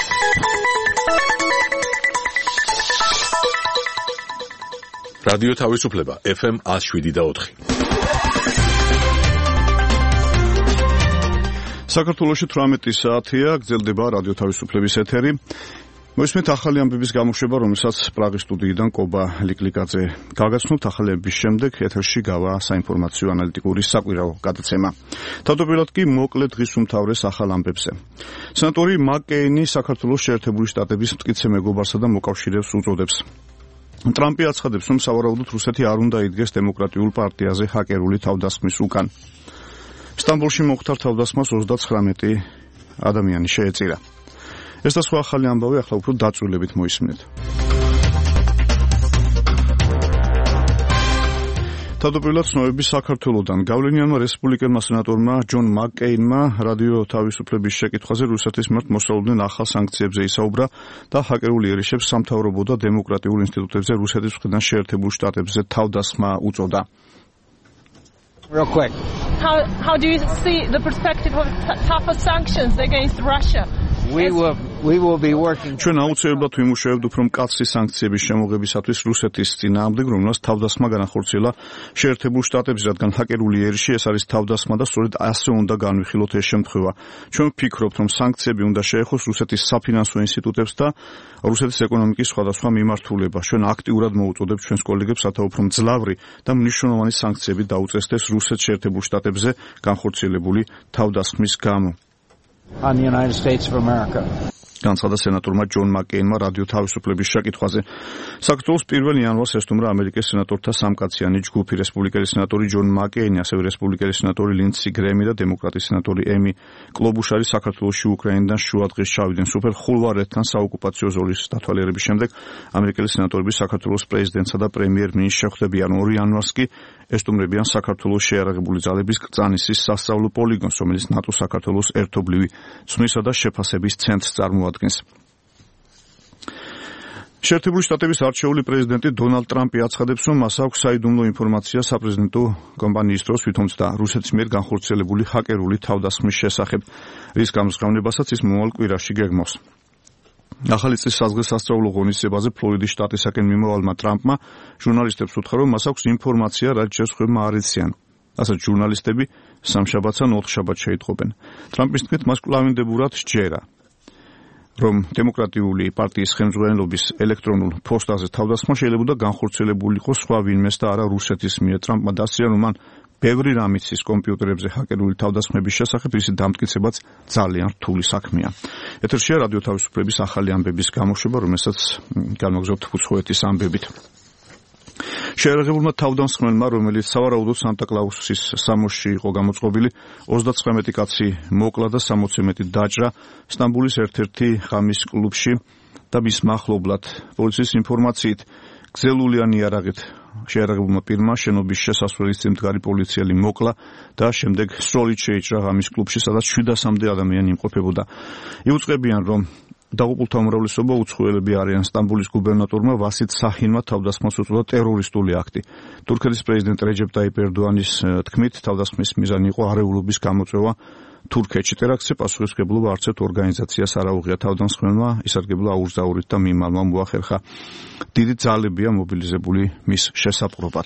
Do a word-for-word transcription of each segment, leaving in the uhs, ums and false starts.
რადიო თავისუფლება ეფ ემ one oh seven და four. საქართველოში თვრამეტი საათია, გრძელდება რადიო თავისუფლების ეთერი. მოისმენთ ახალი ამბების გამოშვება, რომელსაც პრაღის სტუდიიდან კობა ლიკლიკაძე გაგაცნობთ. ახალი ამბების შემდეგ ეთერში გავა საინფორმაციო ანალიტიკური საკვირაო გადაცემა. თავდაპირველად კი მოკლე დღის უმთავრეს ახალ ამბებზე. სენატორი მაკ-კეინი საქართველოს შეერთებული შტატების მტკიცე მეგობარსა და მოკავშირეებს უწოდებს. ტრამპი აცხადებს, რომ სავარაუდოდ რუსეთი არ უნდა იდგეს დემოკრატიულ პარტიაზე ჰაკერული თავდასხმის უკან. სტამბოლში მოხდარ თავდასხმას ოცდათხრამეტი ადამიანი შეეწირა. ეს და სხვა ახალი ამბავი ახლა უფრო დაწვრილებით მოისმინეთ. თავდაპირველად ცნობები საქართველოდან. გავლენიანმა რესპუბლიკელმა სენატორმა ჯონ მაკ-კეინმა რადიო თავისუფლების შეკითხვაზე რუსეთის მიმართ მოსალოდნელ ახალ სანქციებზე ისაუბრა და ჰაკერულ იერიშებს სამთავრობო და დემოკრატიულ ინსტიტუტებზე რუსეთის მხრიდან შეერთებულ შტატებზე თავდასხმა უწოდა. Real quick. How how do you see the perspective of tougher sanctions against Russia? We will we will be working. ჩვენ აუცილებლად ვიმუშავებთ უფრო მკაცრი სანქციების შემოღებისათვის რუსეთის წინააღმდეგ, რომელსაც თავდასხმა განახორციელა შეერთებულ შტატებში, რადგან ჰაკერული იერიში ეს არის თავდასხმა და სწორედ ასე უნდა განვიხილოთ ეს შემთხვევა. ჩვენ ვფიქრობთ, რომ სანქციები უნდა შეეხოს რუსეთის საფინანსო ინსტიტუტებს და რუსეთის ეკონომიკის სხვადასხვა მიმართულებას. ჩვენ აქტიურად მოუწოდებთ ჩვენს კოლეგებს, რათა უფრო მძლავრი და მნიშვნელოვანი სანქციები დაუწესდეს რუსეთის შეერთებულ შტატებზე განხორციელებული თავდასხმის გამო. On the United States of America. განცხადა სენატორმა ჯონ მაკ-კეინმა რადიო თავისუფლების შეკითხვაზე. საქართველოს პირველ იანვარს ესტუმრა ამერიკის სენატორთა სამკაციანი ჯგუფი. რესპუბლიკელი სენატორი ჯონ მაკ-კეინი, ასევე რესპუბლიკელი სენატორი ლინდსი გრემი და დემოკრატი სენატორი ემი კლობუშარი საქართველოში უკრაინიდან შუადღეს ჩავიდნენ სუფერ ხულვარეთთან საოკუპაციო ზოლის დათვალიერების შემდეგ. ამერიკელი სენატორები საქართველოს პრეზიდენტსა და პრემიერ-მინისტრს შეხვდებიან. ორი იანვარს კი ესტუმრებიან საქართველოს შეიარაღებული ძალების კრწანისის სასწავლო პოლიგონს, რომელიც ნატოს საქართველოს ერთობლივი ცვლისა და შეფასების ცენტრს წარმოადგენს. შეერთებული შტატების არჩეული პრეზიდენტი დონალდ ტრამპი აცხადებს, რომ მას აქვს საიდუმლო ინფორმაცია საპრეზიდენტო კამპანიის დროს თვითონცდა რუსეთის მიერ განხორციელებული ჰაკერული თავდასხმის შესახებ, რის გამოსხამებასაც ის მომავალ კვირაში გეგმავს. ახალი წლის საზღვესასწავლო ღონისძიებაზე ფლორიდის შტატისაკენ მიმავალმა ტრამპმა ჟურნალისტებს უთხრა, რომ მას აქვს ინფორმაცია, რაც ჯერხებმა არ იციან. ასეთ ჟურნალისტები სამშაბათს ან ოთხშაბათს შეიტყობენ. ტრამპის თქმით, მას კვლავინდებურად სჯერა, რომ დემოკრატიული პარტიის ხელმძღვანელობის ელექტრონულ ფოსტაზე თავდასხმა შეიძლება განხორციელებული იყოს სხვა ვინმეს და არა რუსეთის მიერ. ტრამპმა დასწრია, რომ მან ბევრი რამ იცის კომპიუტერებზე ჰაკერული თავდასხმების შესახებ, ისი დამტკიცებაც ძალიან რთული საქმეა. ეთერშია რადიო თავისუფლების ახალი ამბების გამოშვება, რომელსაც განვაგრძობთ უცხოეთის ამბებით. შეიარაღებულმა თავდამსხმელმა, რომელიც სავარაუდოდ სანტა-კლაუსის სამოსში იყო გამოწყობილი, ოცდათხრამეტი კაცი მოკლა და სამოცი მეტი დაჭრა სტამბოლის ერთ-ერთი ღამის კლუბში და მის მახლობლად. პოლიციის ინფორმაციით, გზელულიანი იარაღით შეიარაღებულმა პირმა შენობის შესასვლელის წინ მდგარი პოლიციელი მოკლა და შემდეგ სროლით შეიჭრა ღამის კლუბში, სადაც შვიდასამდე ადამიანი იმყოფებოდა. იუწყებიან, რომ დაღუპულთა უმრავლესობა უცხოელები არიან. სტამბოლის გუბერნატორმა ვასით საჰინმა თავდასხმას უწოდა ტერორისტული აქტი. თურქეთის პრეზიდენტ რეჯეპ ტაიპ ერდოანის თქმით, თავდასხმის მიზანი იყო არეულობის გამოწვევა თურქეთში. ტერაქტზე პასუხისმგებლობა არც ერთ ორგანიზაციას არ აუღია. თავდამსხმელმა ისარგებლა აურზაურით და მიმალმა მოახერხა. დიდი ძალებია მობილიზებული მის შესაპყრობად.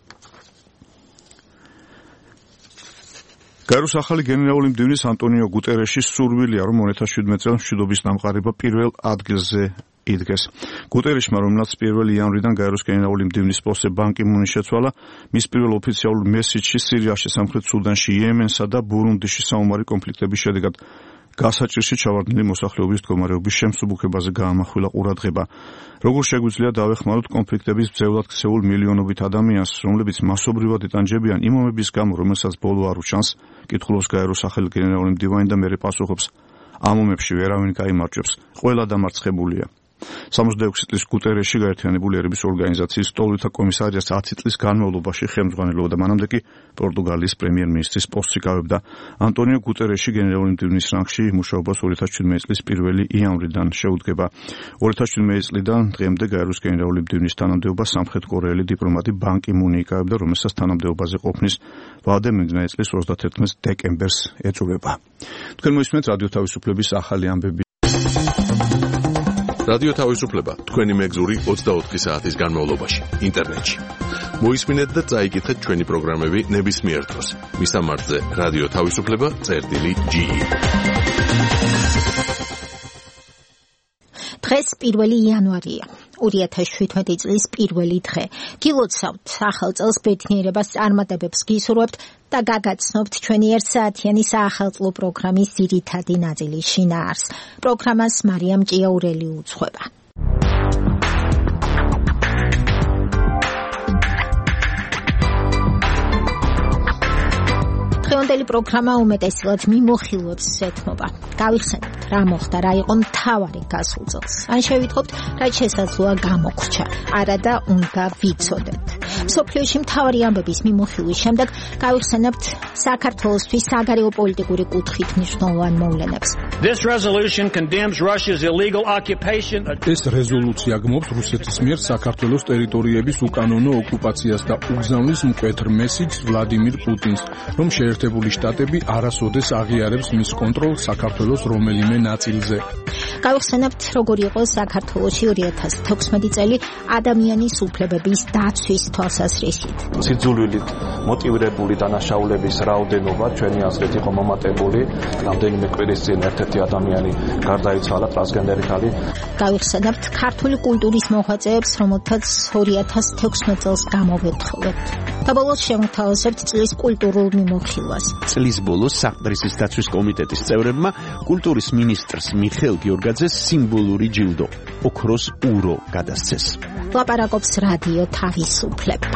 გაეროს ახალი გენერალური მდივნის ანტონიო გუტერეშის სურვილია, რომ ორი ათას შვიდმეტ წელს მშვიდობის დამყარება პირველ ადგილზე იდგეს. გუტერეშმა, რომელსაც პირველი იანვრიდან გაეროს გენერალური მდივნის პოსტზე ბან კი მუნი შეცვალა, მის პირველ ოფიციალურ მესიჯში სირიაში, სამხრეთ სუდანში, იემენსა და ბურუნდიში საომარი კონფლიქტების შედეგად გასაჭირში ჩავარდნილი მოსახლეობის მდგომარეობის შემსუბუქებაზე გაამახვილა ყურადღება. როგორ შეგვიძლია დავეხმაროთ კონფლიქტების ბრძოლად ქცეულ მილიონობით ადამიანს, რომლებიც მასობრივად იტანჯებიან იმ ომების გამო, რომელსაც ბოლო არ უჩანს, კითხულობს გაეროს ახალი გენერალური მდივანი და მერე პასუხობს, ამ ომებში ვერავინ გაიმარჯვებს, ყველა დამარცხებულია. სამოცდაექვსი წლის გუტერეში გაერთიანებული ერების ორგანიზაციის სტოლითა კომისარიას ათი წლის განმავლობაში ხელმძღვანელობდა, მანამდე კი პორტუგალიის პრემიერ-მინისტრის პოსტს იკავებდა. ანტონიო გუტერეში გენერალური მდივნის რანგში მუშაობას ორი ათას შვიდმეტი წლის პირველი იანვრიდან შეუდგება. ორი ათას შვიდმეტი წლიდან დღემდე გაეროს გენერალური მდივნის თანამდებობას სამხრეთ კორეელი დიპლომატი ბან კი მუნი იკავებდა, რომელსაც თანამდებობაზე ყოფნის ვადე მიგნაი წლის ოცდათერთმეტ დეკემბერს ეწურება. თქვენ მოისმენთ რადიო თავისუფლების ახალი ამბები. რადიო თავისუფლება თქვენი მეგზური ოცდაოთხი საათის განმავლობაში ინტერნეტში. მოისმინეთ და წაიკითხეთ ჩვენი პროგრამები ნებისმიერ დროს. მისამართზე რადიო თავისუფლება წერტილი ჯი ი. დღეს პირველი იანვარია. ორი ათას შვიდმეტი წლის პირველი დღე. გილოცავთ ახალ წელს ბედნიერებას წარმატებებს გისურვებთ და გაგაცნობთ ჩვენი ერთსაათიანი საახალწლო პროგრამის ძირითადი ნაწილის შინაარს. პროგრამას მარიამ ჭიაურელი უძღვება. დღევანდელი პროგრამა უმეტესად მიმოხილვებს ეთმობა. გავიხსენებთ, რა მოხდა, რა იყო მთავარი გასულ წელს. ან შევიტყობთ, რაც შესაძლოა გამოგრჩა, არა და უნდა ვიცოდეთ. მსოფლიოში მთავარი ამბების მიმოხილვის შემდეგ გავიხსენებთ საქართველოსთვის საგარეო პოლიტიკური კუთხით მნიშვნელოვან მოვლენებს. This resolution condemns Russia's illegal occupation. ეს რეზოლუცია გმობს რუსეთის მიერ საქართველოს ტერიტორიების უკანონო ოკუპაციას და უგზავნის მკვეთრ მესიჯს ვლადიმირ პუტინს, რომ შეერთებული შტატები არასოდეს აღიარებს მის კონტროლს საქართველოს რომელიმე ნაწილზე. გავიხსენებთ, როგორ იყო საქართველოში ორი ათას თექვსმეტი წელი ადამიანის უფლებების დაცვის თვალსაზრისით. სიძულვილით მოტივირებული დანაშაულების რაოდენობა ჩვენი აზრით იყო მომატებული. რამდენიმე კვირის წინ ერთ-ერთი ადამიანი გარდაიცვალა, ტრანსგენდერი ქალი. გავიხსენებთ ქართული კულტურის მოღვაწეებს, რომელთაც ორი ათას თექვსმეტ წელს გამოვეთხოვეთ. და ბოლოს შემოთავაზებთ წლის კულტურულ მიმოხილვას. წლის ბოლოს საყდრისის დაცვის კომიტეტის წევრებმა კულტურის მინისტრს მიხეილ გიორგაძეს სიმბოლური ჯილდო ოქროს ურო გადასცეს. ლაპარაკობს რადიო თავისუფლება.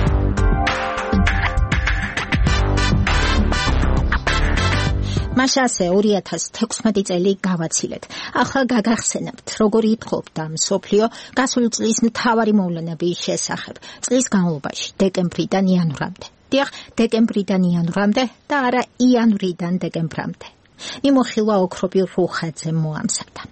მასაზე ორი ათას თექვსმეტი წელი გავაცილეთ. ახლა გაგახსენებთ, როგორ ითხოვდა მსოფლიო გასული წლის მთავარი მოვლენების შესახებ. წლის განმავლობაში, დეკემბრიდან იანვრამდე. დიახ, დეკემბრიდან იანვრამდე და არა იანვრიდან დეკემბრამდე. მიმოხილვა ოქრობი რუხაძე მოამზადა.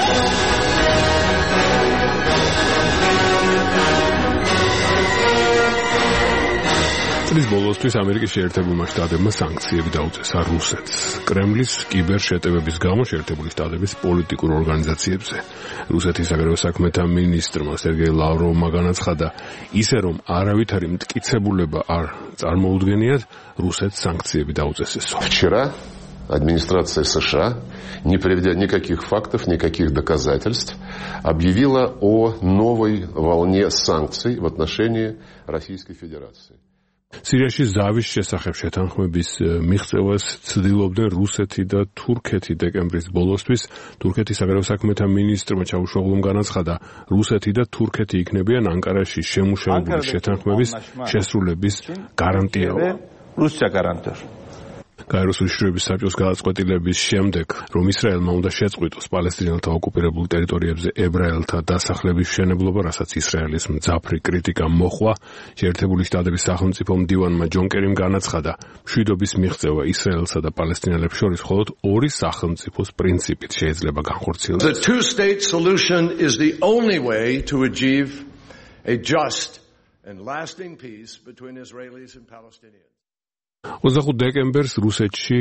წლის ბოლოსთვის ამერიკის შეერთებულმა შტატებმა სანქციები დაუწესა რუსეთს. კრემლის კიბერშეტევების გამო შეერთებული შტატების პოლიტიკურ ორგანიზაციებზე. რუსეთის საგარეო საქმეთა მინისტრმა სერგეი ლავროვმა განაცხადა, ისე რომ არავითარი მტკიცებულება არ წარმოუდგენიათ, რუსეთს სანქციები დაუწესეს. Вчера администрация США, не приведя никаких фактов, никаких доказательств, объявила о новой волне санкций в отношении Российской Федерации. სირიაში ზავის შესახებ შეთანხმების მიღწევას ცდილობდნენ რუსეთი და თურქეთი დეკემბრის ბოლოსთვის. თურქეთის საგარეო საქმეთა მინისტრმა ჩავუშოღლუმ განაცხადა, რუსეთი და თურქეთი იქნებიან ანკარაში შემუშავებული შეთანხმების შესრულების გარანტიაო. რუსია გარანტიორ. გაეროს უშიშროების საბჭოს გადაწყვეტილების შემდეგ, რომ ისრაელმა უნდა შეწყვიტოს პალესტინელთა ოკუპირებულ ტერიტორიებზე ებრაელთა დასახლების მშენებლობა, რასაც ისრაელის მძაფრი კრიტიკა მოჰყვა, შეერთებული შტატების სახელმწიფო მდივანმა ჯონ კერიმ განაცხადა, მშვიდობის მიღწევა ისრაელსა და პალესტინელებს შორის მხოლოდ ორი სახელმწიფოს პრინციპით შეიძლება განხორციელდეს. The two-state solution is the only way to achieve a just and lasting peace between Israelis and Palestinians. ოცდახუთი დეკემბერს რუსეთში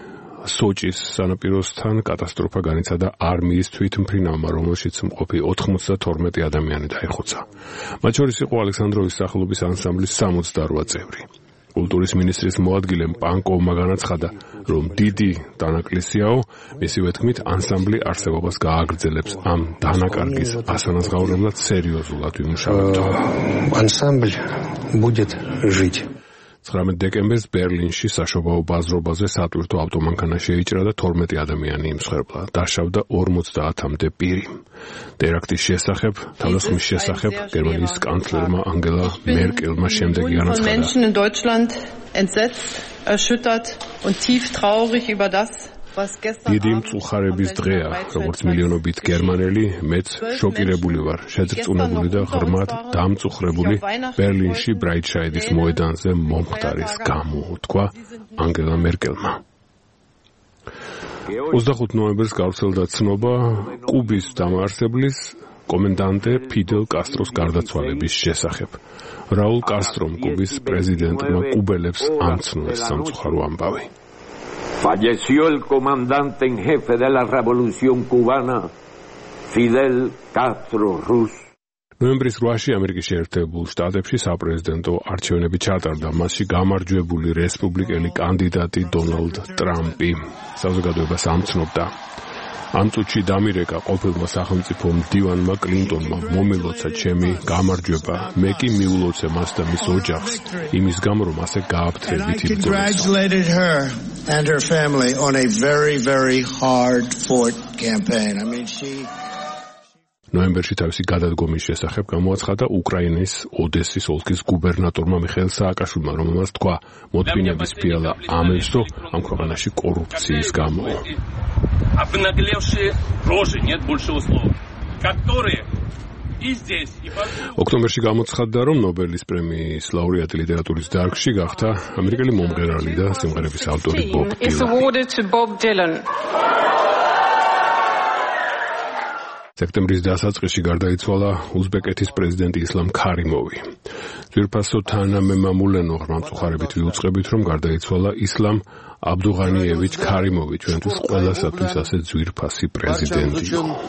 სოჭის სანაპიროსთან კატასტროფა განიცადა არმიის თვითმფრინავმა, რომელშიც მყოფი ოთხმოცდათორმეტი ადამიანი დაიხოცა. მათ შორის იყო ალექსანდროვის სახელობის ანსამბლის სამოცდარვა წევრი. კულტურის მინისტრის მოადგილე პანკოვმა განაცხადა, რომ დიდი დანაკლისიაო, მისივე თქმით, ანსამბლი არსებობას გააგრძელებს ამ დანაკარგის ასანაზღაურებლად სერიოზულად ვიმუშავებთ. Ансамбль будет жить. ცხრამეტი დეკემბერს ბერლინში საშობაო ბაზრობაზე სატვირთო ავტომანქანა შეიჭრა და თორმეტი ადამიანი იმსხვერპლა. დაშავდა ორმოცდაათამდე პირი. ტერაქტის შესახებ, თავდასხმის შესახებ გერმანიის კანცლერმა ანგელა მერკელმა შემდეგი განაცხადა. Menschen in Deutschland entsetzt, erschüttert und tief traurig über das, დიდი მწუხარების დღეა, როგორც მილიონობით გერმანელი, მეც შოკირებული ვარ, შეძრწუნებული და ღრმად დამწუხრებული ბერლინში ბრაიტშაიდის მოედანზე მომხდარის გამო, თქვა ანგელა მერკელმა. ოცდახუთი ნოემბერს გავრცელდა ცნობა კუბის დამაარსებლის კომენდანტე ფიდელ კასტროს გარდაცვალების შესახებ. რაულ კასტრომ, კუბის პრეზიდენტმა, კუბელებს ამცნოეს სამწუხარო ამბავი. Falleció el comandante en jefe de la revolución cubana, Fidel Castro Rus. ნოემბრის რვაში ამერიკის შეერთებულ შტატებში საპრეზიდენტო არჩევნები ჩატარდა. მასში გამარჯვებული რესპუბლიკელი კანდიდატი დონალდ ტრამპი საზოგადოებას ამცნობდა. ამ წუთში დამირეკა ყოფილმა სახელმწიფო მდივანმა კლინტონმა მომილოცა ჩემი გამარჯვება. მე კი მიულოცე მას და მის ოჯახს იმის გამო, რომ ასე გააფთრებით იბრძოლა. Congratulated her and her family on a very very hard fought campaign. I mean she ნოემბერში თავისი გადადგომის შესახებ გამოაცხადა უკრაინის ოდესის ოლქის გუბერნატორმა მიხეილ სააკაშვილმა, რომელმაც თქვა, მოთმინების ფიალა ამევსო ამ ქვეყანაში კორუფციის გამო. Обнаглевшие рожи, нет большего слова, которые и здесь, и ოქტომბერში გამოცხადდა, რომ ნობელის პრემიის ლაურეატი ლიტერატურის დარგში გახდა ამერიკელი მომღერალი და სიმღერების ავტორი ბობ დილანი. სექტემბრის დასაწყისში გარდაიცვალა უზბეკეთის პრეზიდენტი ისლამ ქარიმოვი. ძვირფასო თანამემამულენო ღრმამწუხარებით ვიუწყებით, რომ გარდაიცვალა ისლამ აბდუღანიევიჩ ქარიმოვი, ჩვენთვის ყველასათვის ასე ძვირფასი პრეზიდენტი.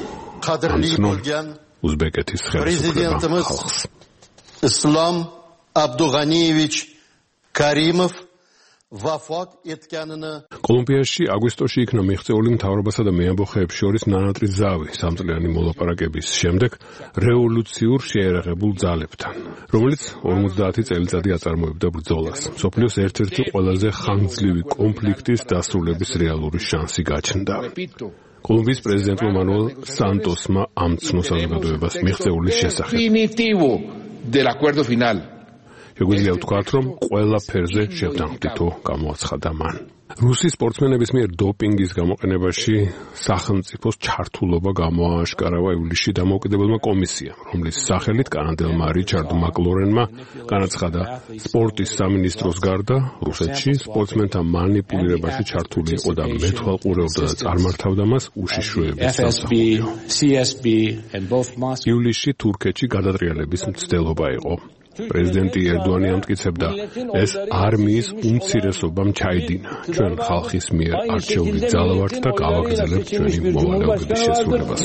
უზბეკეთის ხელისუფლება ხალხს. ისლამ აბდუღანიევიჩ ქარიმოვ ვაფოთ ეთკანინა კოლუმბიაში აგვისტოში იქნა მიღწეული მთავრობასა და მეამბოხეებს შორის ნანატრის ზავი სამწლიანი მოლაპარაკების შემდეგ რევოლუციურ შეერაღებულ ძალებთან, რომელიც ორმოცდაათი წელიწადი აწარმოებდა ბრძოლას. მსოფლიოს ერთ-ერთი ყველაზე ხანგრძლივი კონფლიქტის დასრულების რეალური შანსი გაჩნდა. კოლუმბიის პრეზიდენტმა მანუელ სანტოსმა ამცნო საზოგადოებას მიღწეულის შესახებ. შეგვიძლია ვთქვათ, რომ ყველა ფერზე შევდამხდითო გამოაცხადა მან. რუსი სპორტსმენების მიერ დოპინგის გამოყენებაში სახელმწიფოს ჩართულობა გამოააშკარავა ივლისში დამოუკიდებელმა კომისიამ, რომლის სახელით კანადელმა რიჩარდ მაკლორენმა განაცხადა, სპორტის სამინისტროს გარდა რუსეთში სპორტსმენთა მანიპულირებაში ჩართული იყო და მეთვალყურეობდა და წარმართავდა მას უშიშროების სამსახურია. ივლისში თურქეთში გადატრიალების მცდელობა იყო. პრეზიდენტი ერდოანი ამტკიცებდა, ეს არმიის უმცირესობამ ჩაიდინა. ჩვენ ხალხის მიერ არჩეული ძალა ვართ და გავაგრძელებთ ჩვენი მოვალეობების შესრულებას.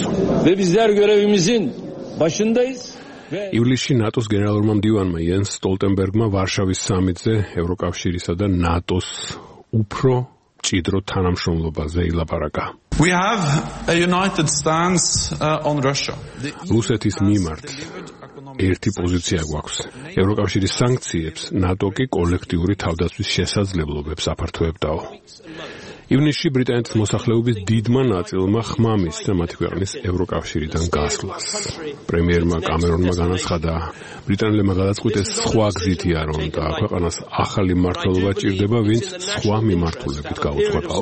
ივლისში ნატოს გენერალურმა მდივანმა იენს სტოლტენბერგმა ვარშავის სამიტზე ევროკავშირისა და ნატოს უფრო მჭიდრო თანამშრომლობაზე ილაპარაკა. We have a united stance uh, on Russia. რუსეთის მიმართ ერთი პოზიცია გვაქვს. ევროკავშირის სანქციებს ნატო კი კოლექტიური თავდაცვის შესაძლებლობებს აფართოებდაო. ივნისში ბრიტანეთის მოსახლეობის დიდმა ნაწილმა ხმა მისცა მათი ქვეყნის ევროკავშირიდან გასვლას. პრემიერმა კამერონმა განაცხადა, ბრიტანელებმა გადაწყვიტეს სხვა გზითია რომ და ქვეყანას ახალი მმართველობა ჭირდება, ვინც სხვა მიმართულებით გაუძღვებაო.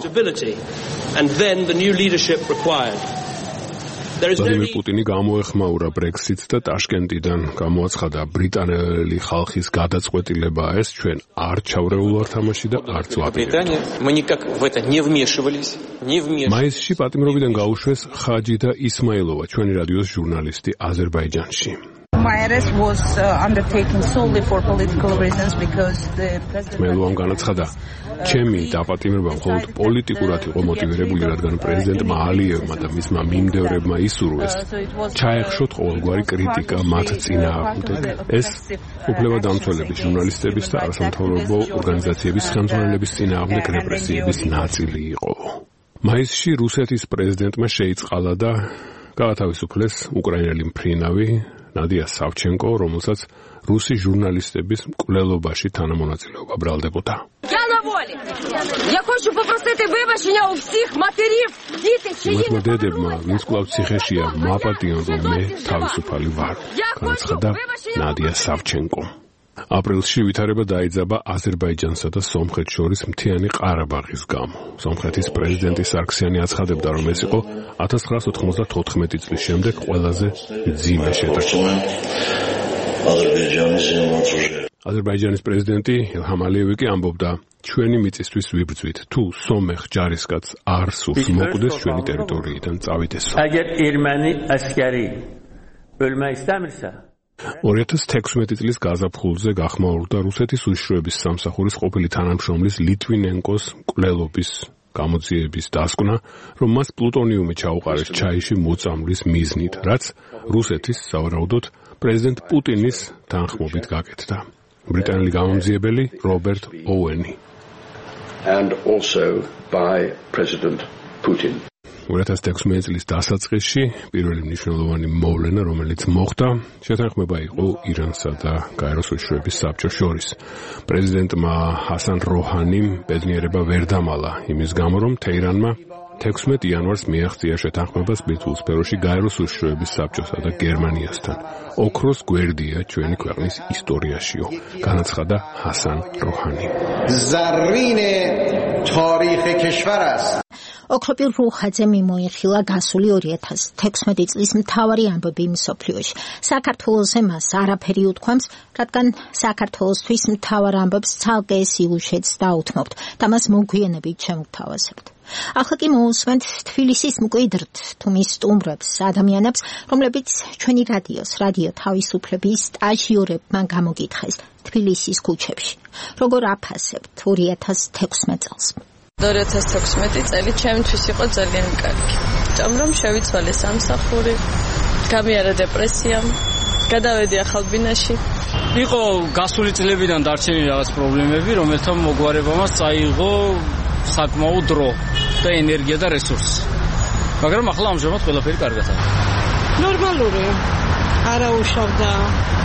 ვლადიმერ პუტინი გამოეხმაურა ბრექსიტს და ტაშკენტიდან გამოაცხადა, ბრიტანელი ხალხის გადაწყვეტილებაა ეს, ჩვენ არ ჩავრეულ ვართ ამაში და არც ვაპირებთ. მაისში პატიმრობიდან გაუშვეს ხაჯი და ისმაილოვა, ჩვენი რადიოს ჟურნალისტი აზერბაიჯანში. My arrest was uh, undertaken solely for political reasons because the president მელუამ განაცხადა, ჩემი დაპატიმრება მხოლოდ პოლიტიკურად იყო მოტივირებული, რადგან პრეზიდენტმა ალიევმა და მისმა მიმდევრებმა ისურვეს ჩაეხშოთ ყოველგვარი კრიტიკა მათ წინააღმდეგ. ეს უფლებადამცველების, ჟურნალისტების და არასამთავრობო ორგანიზაციების ხელმძღვანელების წინააღმდეგ რეპრესიების ნაწილი იყო. მაისში რუსეთის პრეზიდენტმა შეიწყალა და გაათავისუფლეს უკრაინელი მფრინავი ნადია სავჩენკო, რომელსაც რუსი ჟურნალისტების მკვლელობაში თანამონაწილეობა ბრალდებოდა. მათმა დედებმა, ვინც კვლავ ციხეშია, მაპატიონ, რომ მე თავისუფალი ვარ, განაცხადა ნადია სავჩენკო. აპრილში ვითარება დაიძაბა აზერბაიჯანსა და სომხეთს შორის მთიანი ყარაბაღის გამო. სომხეთის პრეზიდენტი სარქსიანი აცხადებდა, რომ ეს იყო ათას ცხრაას ოთხმოცდათოთხმეტი წლის შემდეგ ყველაზე მძიმე შეტაკება. აზერბაიჯანის პრეზიდენტი ილჰამ ალიევი კი ამბობდა, ჩვენი მიწისთვის ვიბრძვით, თუ სომეხ ჯარისკაც არ სურს მოკვდეს ჩვენი ტერიტორიიდან წავიდესო. Əgər erməni əskəri ölmək istəmirsə, ორი ათას თექვსმეტი წლის გაზაფხულზე გახმაურდა რუსეთის უშიშროების სამსახურის ყოფილი თანამშრომლის ლიტვინენკოს მკვლელობის გამოძიების დასკვნა, რომ მას პლუტონიუმი ჩაუყარეს ჩაიში მოწამვლის მიზნით, რაც რუსეთის სავარაუდოდ პრეზიდენტ პუტინის თანხმობით გაკეთდა. ბრიტანელი გამომძიებელი რობერტ ოუენი. And also by President Putin. two thousand sixteen წლის დასაწყისში პირველი მნიშვნელოვანი მოვლენა, რომელიც მოხდა, შეთანხმება იყო ირანსა და გაეროს უშუალოების საბჭოს შორის. პრეზიდენტმა ჰასან როჰანიმ ბედნიერება ვერ დამალა იმის გამო, რომ თეირანმა თექვსმეტ იანვარს მიაღწია შეთანხმებას ბირთვულ სფეროში გაეროს უშუალოების საბჭოსა და გერმანიასთან. ოქროს გვერდია ჩვენი ქვეყნის ისტორიაშიო, განაცხადა ჰასან როჰანი. ზარინე თარიხ کشور است. ოქროპირ რუხაძე მიმოიხილა გასული ორი ათას თექვსმეტი წლის მთავარი ამბები მსოფლიოში. საქართველოსზე მას არაფერი უთქვამს, რადგან საქართველოსთვის მთავარ ამბებს ცალკე სიუჟეტს დაუთმობთ და მას მოგვიანებით შემოგთავაზებთ. ახლა კი მოусმენთ თბილისის მკვიდრთ თუ მის სტუმრებს, ადამიანებს, რომლებიც ჩვენი რადიოს, რადიო თავისუფლების სტაჟიორებმა გამოგითხეს თბილისის ქუჩებში. როგორ აფასებთ ორი ათას თექვსმეტ წელს? ორი ათას თექვსმეტი წელი ჩემთვის იყო ძალიან კარგი. ჭამ რომ შევიცვალე სამსახური, გამიარა დეპრესიამ, გადავედი ახალბინაში. იყო გასული წლებიდან დარჩენილი რაღაც პრობლემები, რომელთა მოგვარებამაც წაიღო საკმაო დრო და ენერგია და რესურსი. მაგრამ ახლა ამჟამად ყველაფერი კარგად არის. ნორმალური. არა უშავდა.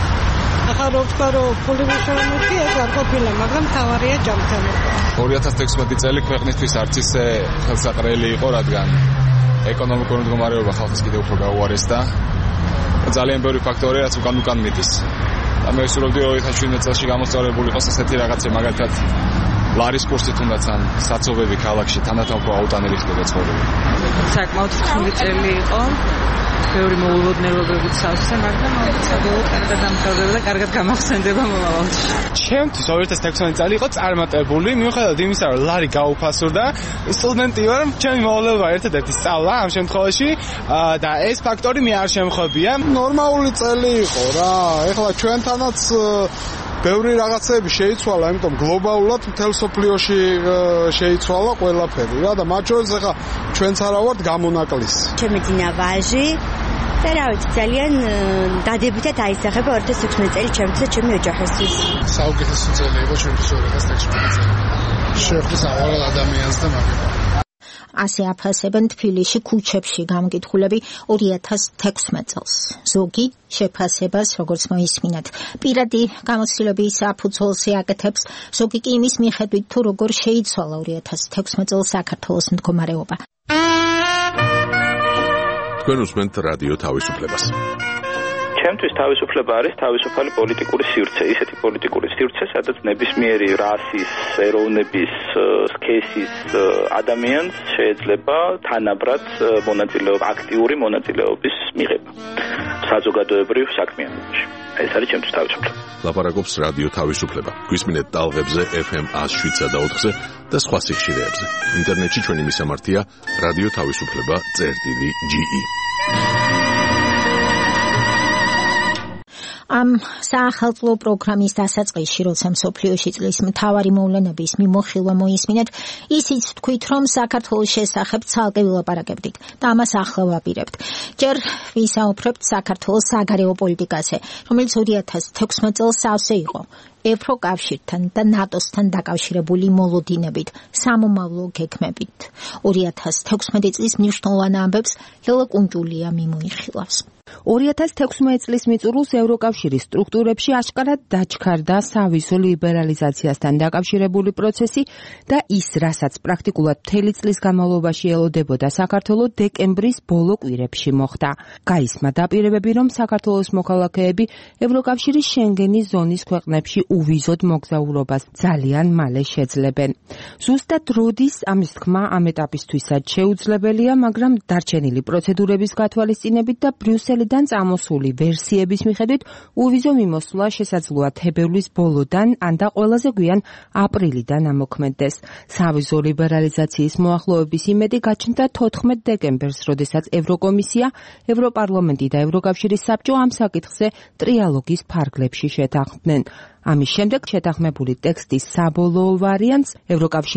ახლა რო ვთქვა რომ ფული მუშაობდი, ეს არ ყოფილა, მაგრამ თავარია ჯანმრთელობა. ორი ათას თექვსმეტი წელი ქვეყნისთვის არც ისე ხელსაყრელი იყო, რადგან ეკონომიკური მდგომარეობა ხალხს კიდევ უფრო გაუარესდა. ძალიან ბევრი ფაქტორია, რაც უკან უკან მიდის. და მე ვსურვებდი ორი ათას შვიდმეტ წელში გამოსწორებული იყოს ასეთი რაღაცა, მაგალითად ლარის კურსი თუნდაც ან საცობები ქალაქში თანდათან უფრო აუტანელი ხდება ცხოვრება. საკმაოდ რთული წელი იყო. ბევრი მოულოდნელობებით სავსე, მაგრამ საბოლოოდ კარგად დამთავრდა და კარგად გამახსენდება მომავალში. ჩემთვის ორი ათას თექვსმეტი წელი იყო წარმატებული, მიუხედავად იმისა, რომ ლარი გაუფასურდა. სტუდენტი ვარ, ჩემი მოვალეობა ერთადერთი სწავლა ამ შემთხვევაში და ეს ფაქტორი მე არ შემხვევია. ნორმალური წელი იყო რა. ეხლა ჩვენთანაც ბევრი რაღაცები შეიცვალა, იმიტომ გლობალურად მთელ სოფლიოში შეიცვალა ყველაფერი რა და მათ შორის ახლა ჩვენც არა ვართ გამონაკლისი. ჩემი ძინა ვაჟი და რა ვიცი, ძალიან დადებითად აისახება ორი ათას თექვსმეტი წელი ჩემთვის და ჩემი ოჯახისთვის. საუკეთესო წელი იყო ჩვენთვის ორი ათას თექვსმეტი წელი. შეხვდეს ამავე ადამიანს და მაგება. ასე აფასებენ თბილისში ქუჩებში გამოკითხულები ორი ათას თექვსმეტ წელს. ზოგი შეფასებას, როგორც მოისმინეთ, პირადი გამოცდილების საფუძველზე აკეთებს, ზოგი კი იმის მიხედვით, თუ როგორ შეიცვალა ორი ათას თექვსმეტ წელს საქართველოს მდგომარეობა. თქვენ უსმენთ რადიო თავისუფლებას. ჩემთვის თავისუფლება არის თავისუფალი პოლიტიკური სივრცე, ისეთი პოლიტიკური სივრცე, სადაც ნებისმიერი რასის, ეროვნების, სქესის ადამიანს შეიძლება თანაბრად მონაწილეობა, აქტიური მონაწილეობის მიღება საზოგადოებრივ საქმიანობაში. ეს არის ჩემთვის თავისუფლება. ლაპარაკობს რადიო თავისუფლება. გვისმინეთ ტალღებზე ეფ ემ one oh seven point eight-ზე და სხვა სიხშირეებზე. ინტერნეტში ჩვენი მისამართია რადიო თავისუფლება წერტილი ჯი ი. ამ საახალწლო პროგრამის დასაწყისში, როცა მსოფლიოში წლის მთავარი მოვლენების მიმოხილვა მოისმინეთ, ისიც თქვით, რომ საქართველოს შესახებ ცალკე ვილაპარაკებდით და ამას ახლა ვაპირებთ. ჯერ ვისაუბრებთ საქართველოს საგარეო პოლიტიკაზე, რომელიც ორი ათას თექვსმეტ წელს სავსე იყო. ევროკავშირთან და ნატოსთან დაკავშირებული მოლოდინებით, სამომავლო გეგმებით. ორი ათას თექვსმეტი წლის მნიშვნელოვან ამბებს ლელა კუნჯულია მიმოიხილავს. ორი ათას თექვსმეტი წლის მიწურულს ევროკავშირის სტრუქტურებში აშკარად დაჩქარდა სავიზო ლიბერალიზაციასთან დაკავშირებული პროცესი და ის, რასაც პრაქტიკულად მთელი წლის განმავლობაში ელოდებოდა საქართველოს, დეკემბრის ბოლო კვირებში მოხდა. გაისმა დაპირებები, რომ საქართველოს მოქალაქეები ევროკავშირის შენგენის ზონის ქვეყნებში უვიზოდ მოგზაურობას ძალიან მალე შეძლებენ. ზუსტად როდის ამის თქმა ამ ეტაპისთვისაც შეუძლებელია, მაგრამ დარჩენილი პროცედურების გათვალისწინებით და ბრიუსელიდან წამოსული ვერსიების მიხედვით უვიზო მიმოსვლა შესაძლოა თებერვლის ბოლოდან ან და ყველაზე გვიან აპრილიდან ამოქმედდეს. სავიზო ლიბერალიზაციის მოახლოების იმედი გაჩნდა თოთხმეტ დეკემბერს, როდესაც ევროკომისია, ევროპარლამენტი და ევროკავშირის საბჭო ამ საკითხზე ტრიალოგის ფარგლებში შეთანხმდნენ. ამის შემდეგ შეთანხმებული ტექსტის საბოლოო ვარიანტს ევროკავშირის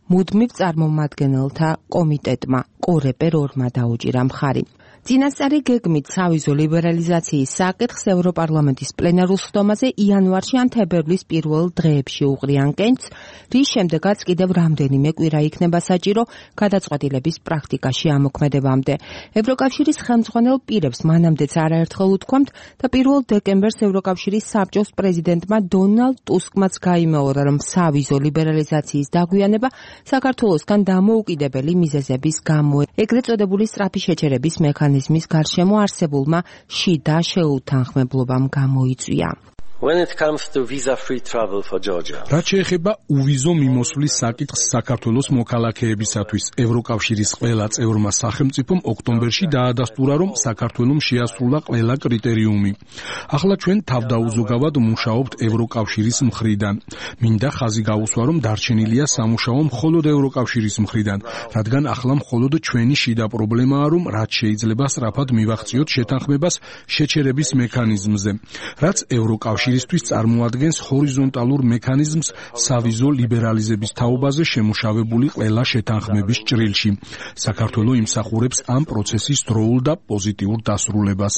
მუდმივ წარმომადგენელთა კომიტეტმა კორეპერ ორმა დაუჭირა მხარი. წინასწარი გეგმით სავიზო ლიბერალიზაციის საკითხს ევროპარლამენტის პლენარულ სხდომაზე იანვარში ან თებერვლის პირველ დღეებში უყრიან კენჭს, რის შემდეგაც კიდევ რამდენიმე კვირა იქნება საჭირო გადაწყვეტილების პრაქტიკაში ამოქმედებამდე. ევროკავშირის ხელმძღვანელ პირებს მანამდეც არაერთხელ უთქვამთ და პირველ დეკემბერს ევროკავშირის საბჭოს პრეზიდენტმა დონალდ ტუსკმაც გაიმეორა, რომ სავიზო ლიბერალიზაციის დაგვიანება საქართველოსგან დამოუკიდებელი მიზეზების გამო ეგრეთ წოდებული სწრაფი შეჩერების მექანიზმის მის გარშემო არსებულმა შიდა შეუთანხმებლობამ გამოიწვია. When it comes to visa-free travel for Georgia. რაც შეეხება უვიზო მიმოსვლის საკითხს საქართველოს მოქალაქეებისათვის, ევროკავშირის ყველა წევრმა სახელმწიფომ ოქტომბერში დაადასტურა, რომ საქართველოს შეასრულა ყველა კრიტერიუმი. ახლა ჩვენ თავდაუზოგავად მუშაობთ ევროკავშირის მხრიდან. მინდა ხაზი გაუსვა, რომ დარჩენილია სამუშაო მხოლოდ ევროკავშირის მხრიდან, რადგან ახლა მხოლოდ ჩვენი შიდა პრობლემაა, რომ რაც შეიძლება სწრაფად მივახციოთ შეთანხმებას შეჩერების მექანიზმზე, რაც ევროკავშირის ისთვის წარმოადგენს ჰორიზონტალურ მექანიზმს სავიზო ლიბერალიზების თაობაზე შემუშავებული ყველა შეთანხმების ჭრილში. საქართველო იმსახურებს ამ პროცესის დროულ და პოზიტიურ დასრულებას.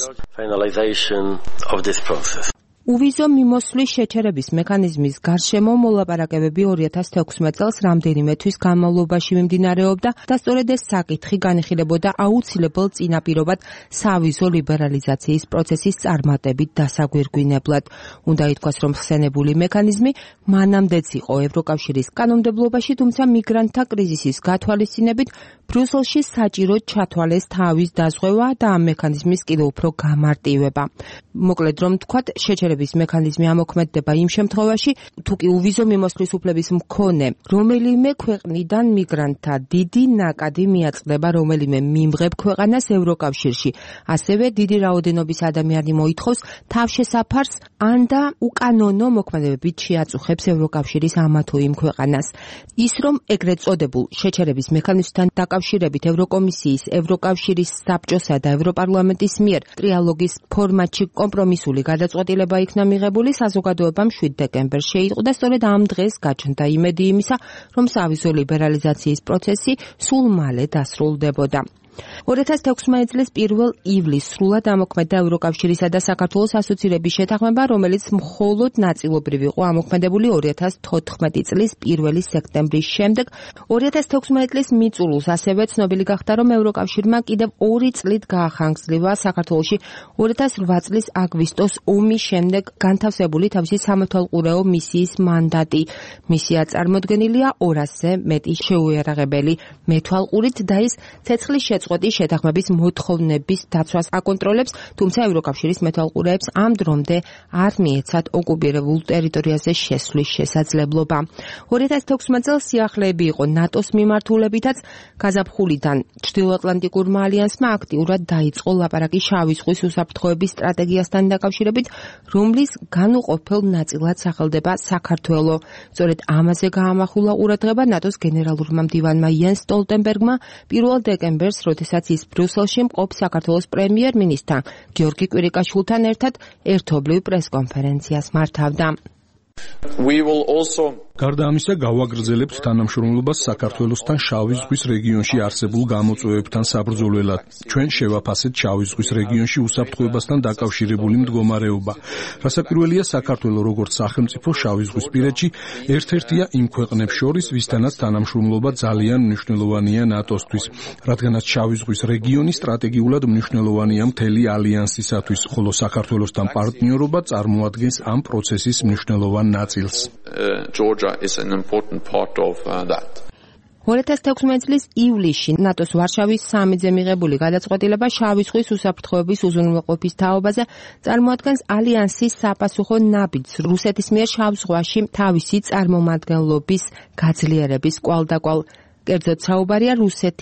უვიზო მიმოსვლის შეჩერების მექანიზმის გარშემო მოლაპარაკებები ორი ათას თექვსმეტ წელს რამდენიმე თვის განმავლობაში მიმდინარეობდა და სწორედ ეს საკითხი განიხილებოდა აუცილებელ წინაპირობად სავიზო ლიბერალიზაციის პროცესის წარმატებით დასაგვირგვინებლად. უნდა ითქვას, რომ ხსენებული მექანიზმი მანამდეც იყო ევროკავშირის კანონმდებლობაში, თუმცა მიგრანტთა კრიზისის გათვალისწინებით ბრიუსელში საჭიროდ ჩათვალეს თავის დაზღვევა და ამ მექანიზმის კიდევ უფრო გამარტივება. მოკლედ რომ თქვათ, შეჩერების მექანიზმი ამოქმედდება იმ შემთხვევაში, თუ კი უვიზო მიმოსვლის უფლების მქონე რომელიმე ქვეყნიდან მიგრანტთა დიდი ნაკადი მიაწყდება რომელიმე მიმღებ ქვეყანას ევროკავშირში. ასევე დიდი რაოდენობის ადამიანი მოითხოვს თავშესაფარს ან და უკანონო მოქმედებებით შეაწუხებს ევროკავშირის ამა თუ იმ ქვეყანას. ის რომ ეგრეთ წოდებულ შეჩერების მექანიზმთან დაკავშირებით ევროკომისიის, ევროკავშირის საბჭოსა და ევროპარლამენტის მიერ ტრიალოგის ფორმატში კომპრომისული გადაწყვეტილება იქნა მიღებული, საზოგადოებამ შვიდ დეკემბერს შეიტყო და სწორედ ამ დღეს გაჩნდა იმედი იმისა, რომ სავიზო ლიბერალიზაციის პროცესი სულ მალე დასრულდებოდა. ორი ათას თექვსმეტ წლის პირველ ივლისს სრულად ამოქმედდა ევროკავშირისა და საქართველოს ასოცირების შეთანხმება, რომელიც მხოლოდ ნაწილობრივ იყო ამოქმედებული ორი ათას თოთხმეტი წლის პირველი სექტემბრის შემდეგ. ორი ათას თექვსმეტ წლის მიწურულს ასევე ცნობილი გახდა, რომ ევროკავშირმა კიდევ ორი წლით გაახანგრძლივა საქართველოში ორი ათას რვა წლის აგვისტოს ომის შემდეგ განთავსებული თავისი სამეთვალყურეო მისიის მანდატი. მისია წარმოდგენილია ორასზე მეტი შეუიარაღებელი მეთვალყურით და ის ცეცხლის შეწყვეტის შეთანხმების მოთხოვნების დაცვას აკონტროლებს, თუმცა ევროკავშირის მეთვალყურეებს ამ დრომდე არ მიეცათ ოკუპირებულ ტერიტორიაზე შესვლის შესაძლებლობა. ორი ათას თექვსმეტ წელს სიახლეები იყო ნატოს მიმართულებითაც, გაზაფხულიდან ჩრდილოატლანტიკურმა ალიანსმა აქტიურად დაიწყო ლაპარაკი შავი ზღვის უსაფრთხოების სტრატეგიასთან დაკავშირებით, რომლის განუყოფელ ნაწილად სახელდება საქართველო. სწორედ ამაზე გაამახვილა ყურადღება ნატოს გენერალურმა მდივანმა იენს სტოლტენბერგმა პირველ დეკემბერს, როდესაც ის ბრიუსელში მყოფ საქართველოს პრემიერ-მინისტრთან გიორგი კვირიკაშვილთან ერთად ერთობლივ პრესკონფერენციას მართავდა. We will also გარდა ამისა, გავაგრძელებთ თანამშრომლობას საქართველოსთან შავი ზღვის რეგიონში არსებულ გამოწვევებთან საბრძოლველად. ჩვენ შევაფასეთ შავი ზღვის რეგიონში უსაფრთხოებასთან დაკავშირებული მდგომარეობა. რასაკვირველია, საქართველო როგორც სახელმწიფო შავი ზღვის პირეთში ერთ-ერთია იმ ქვეყნებს შორის, ვისთანაც თანამშრომლობა ძალიან მნიშვნელოვანია ნატოსთვის, რადგანაც შავი ზღვის რეგიონი სტრატეგიულად მნიშვნელოვანია მთელი ალიანსისათვის, ხოლო საქართველოსთან პარტნიორობა წარმოადგენს ამ პროცესის მნიშვნელოვან ნაწილს. Georgia is an important part of uh, that. ორი ათას თექვსმეტ წლის ივლისში ნატოს ვარშავის სამიძე მიღებული გადაწყვეტილება შავი ზღვის უსაფრთხოების უზრუნველყოფის თაობაზე წარმოადგენს ალიანსის საპასუხო ნაბიჯს რუსეთის მიერ შავ ზღვაში თავისი წარმომადგენლობის გაძლიერების კვალდაკვალ. კერძოდ საუბარია რუსეთის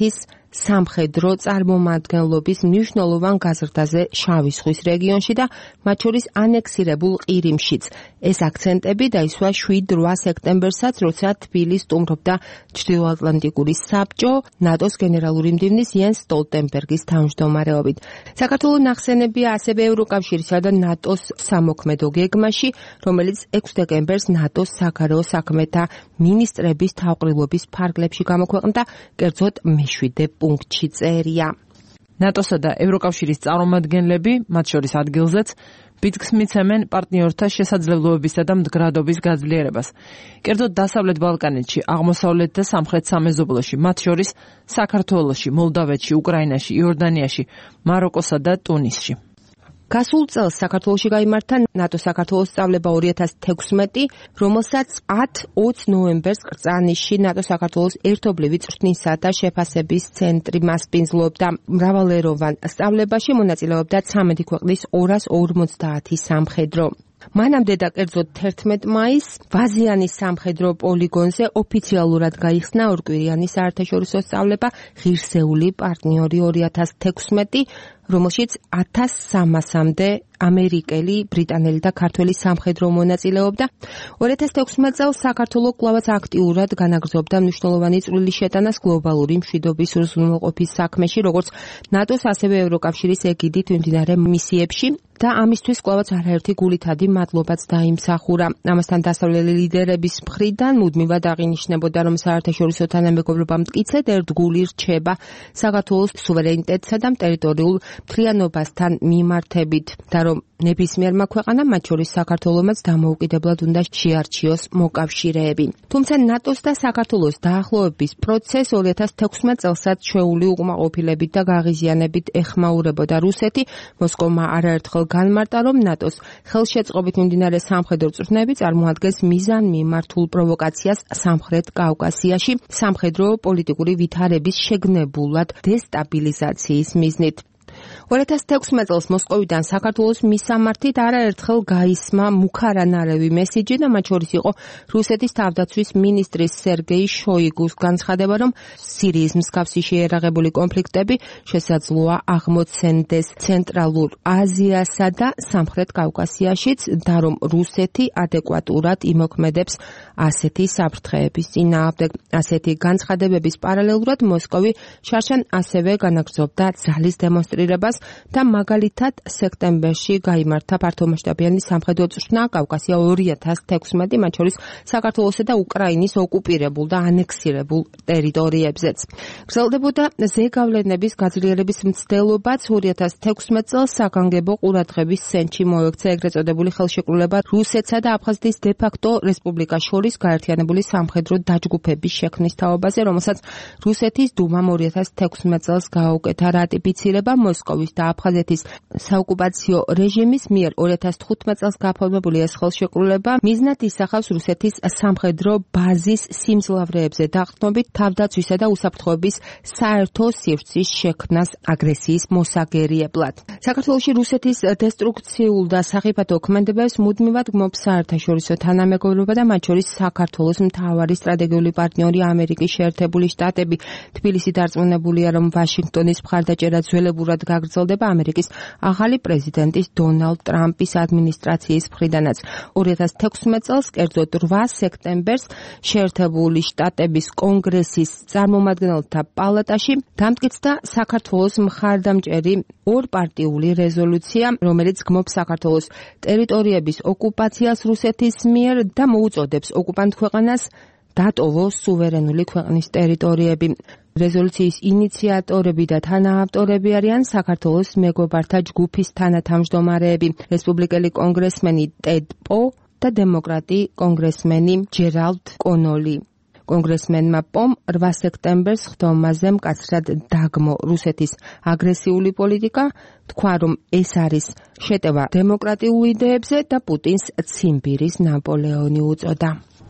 სამხედრო წარმომადგენლობის მნიშვნელოვან გაზრდაზე შავი ზღვის რეგიონში და მათ შორის ანექსირებულ ყირიმშიც. ეს აქცენტები დაისვა შვიდ რვა სექტემბერსაც, როცა თბილისს სტუმრობდა ჩრდილოატლანტიკური საბჭო ნატოს გენერალური მდივნის იენს სტოლტენბერგის თავმჯდომარეობით. საქართველოს ნახსენებია ასევე ევროკავშირისა და ნატოს სამოქმედო გეგმაში, რომელიც ექვსი დეკემბერს ნატოს საგარეო საქმეთა მინისტრების თავყრილობის ფარგლებში გამოქვეყნდა, კერძოდ მეშვიდე პუნქტში წერია. ნატოსა და ევროკავშირის წარმომადგენლები, მათ შორის ადგილზეც, ბიძგს მიცემენ პარტნიორთა შესაძლებლობებისა და მდგრადობის გაძლიერებას. კერძოდ დასავლეთ ბალკანეთში, აღმოსავლეთ და სამხრეთ სამეზობლოში, მათ შორის საქართველოში, მოლდავეთში, უკრაინაში, იორდანიაში, მაროკოსა და ტუნისში. გასულ წელს საქართველოში გაიმართა ნატო-საქართველოს სწავლება ორი ათას თექვსმეტი, რომელსაც ათ ოცი ნოემბერს კრწანისში ნატო-საქართველოს ერთობლივი წვრთნისა და შეფასების ცენტრი მასპინძლობდა. მრავალეროვან სწავლებაში მონაწილეობდა ცამეტი ქვეყნის ორას ორმოცდაათი სამხედრო. მანამდე და კერძოდ თერთმეტ მაისს ვაზიანის სამხედრო პოლიგონზე ოფიციალურად გაიხსნა ორკვირიანი საერთაშორისო სწავლება ღირსეული პარტნიორი ორი ათას თექვსმეტი, რომელშიც ათას სამასამდე ამერიკელი, ბრიტანელი და ქართველი სამხედრო მონაწილეობდა. ორი ათას თექვსმეტ წელს საქართველო კვლავაც აქტიურად განაგრძობდა მნიშვნელოვანი წვლილი შეტანას გლობალური მშვიდობის უზრუნველყოფის საქმეში, როგორც ნატოს, ასევე ევროკავშირის ეგიდით მიმდინარე მისიებში და ამისთვის კვლავაც არაერთი გულითადი მადლობაც დაიმსახურა. ამასთან დასავლელი ლიდერების მხრიდან მუდმივად აღინიშნებოდა, რომ საერთაშორისო თანამეგობრობა მტკიცედ ერთგული რჩება საქართველოს სუვერენიტეტსა და ტერიტორიულ მთლიანობასთან მიმართებით და რომ ნებისმიერმა ქვეყანამ, მათ შორის საქართველომაც დამოუკიდებლად უნდა შეარჩიოს მოკავშირეები. თუმცა ნატოს და საქართველოს დაახლოების პროცესს ორი ათას თექვსმეტ წელსაც ჩვეული უკმაყოფილებით და გაღიზიანებით ეხმაურებოდა რუსეთი. მოსკოვმა არაერთხელ განმარტა, რომ ნატოს ხელშეწყობით მიმდინარე სამხედრო წვრთნები წარმოადგენს მიზანმიმართულ პროვოკაციას სამხრეთ კავკასიაში, სამხედრო პოლიტიკური ვითარების შეგნებულად დესტაბილიზაციის მიზნით. ორი ათას თექვსმეტ წელს მოსკოვიდან საქართველოს მისამართით არაერთხელ გაისმა მუქარანარევი მესიჯი და მათ შორის იყო რუსეთის თავდაცვის მინისტრის სერგეი შოიგუს განცხადება, რომ სირიის მსგავსი შეერაღებული კონფლიქტები შესაძლოა აღმოცენდეს ცენტრალურ აზიასა და სამხრეთ კავკასიაშიც და რომ რუსეთი ადეკვატურად იმოქმედებს ასეთი საფრთხეების წინააღმდეგ. ასეთი განცხადებების პარალელურად მოსკოვი შარშან ასევე განაგრძობდა ძალის დემონსტრირებას და მაგალითად სექტემბერში გაიმართა ფართომასშტაბიანი სამხედრო წვრთნა კავკასია ორი ათას თექვსმეტი, მათ შორის საქართველოსა და უკრაინის ოკუპირებულ და ანექსირებულ ტერიტორიებზეც. გრძელდებოდა ზეგავლენების გაძლიერების მცდელობაც. ორი ათას თექვსმეტ წელს საგანგებო ყურადღების ცენტრში მოექცა ეგრეთ წოდებული ხელშეკრულება რუსეთსა და აფხაზეთის დე-ფაქტო რესპუბლიკას შორის გაერთიანებული სამხედრო დაჯგუფების შექმნის თაობაზე, რომელსაც რუსეთის დუმამ ორი ათას თექვსმეტ წელს გაუკეთა რატიფიცირება. მოსკოვის და აფხაზეთის საოკუპაციო რეჟიმის მიერ ორი ათას თხუთმეტ წელს გაფორმებული ეს ხელშეკრულება მიზნად ისახავს რუსეთის სამხედრო ბაზის სიმძლავრეებზე დაყრდნობით თავდაცვისა და უსაფრთხოების საერთო სივრცის შექმნას აგრესიის მოსაგერიებლად. საქართველოში რუსეთის დესტრუქციულ და სახიფათო ქმედებებს მუდმივად გმობს საერთაშორისო თანამეგობრობა და მათ შორის საქართველოს მთავარი სტრატეგიული პარტნიორი ამერიკის შეერთებული შტატები. თბილისი დარწმუნებულია, რომ ვაშინგტონის მხარდაჭერა ძველებურად გაგრძელდება ამერიკის ახალი პრეზიდენტის დონალდ ტრამპის ადმინისტრაციის მხრიდანაც. ორი ათას თექვსმეტ წელს, კერძოდ რვა სექტემბერს, შეერთებული შტატების კონგრესის წარმომადგენელთა პალატაში დამტკიცდა საქართველოს მხარდამჭერი ორპარტიული რეზოლუცია, რომელიც გმობს საქართველოს ტერიტორიების ოკუპაციას რუსეთის მიერ და მოუწოდებს ოკუპანტ ქვეყანას დატოვოს სუვერენული ქვეყნის ტერიტორიები. რეზოლუციის ინიციატორები და თანაავტორები არიან საქართველოს მეგობართა ჯგუფის თანათავმჯდომარეები, რესპუბლიკელი კონგრესმენი ტედ პო და დემოკრატი კონგრესმენი ჯერალდ კონოლი. კონგრესმენმა პომ რვა სექტემბერს ხდომაზე მკაცრად დაგმო რუსეთის აგრესიული პოლიტიკა, თქვა, რომ ეს არის შეტევა დემოკრატიულ იდეებზე და პუტინს ციმბირის ნაპოლეონი უწოდა.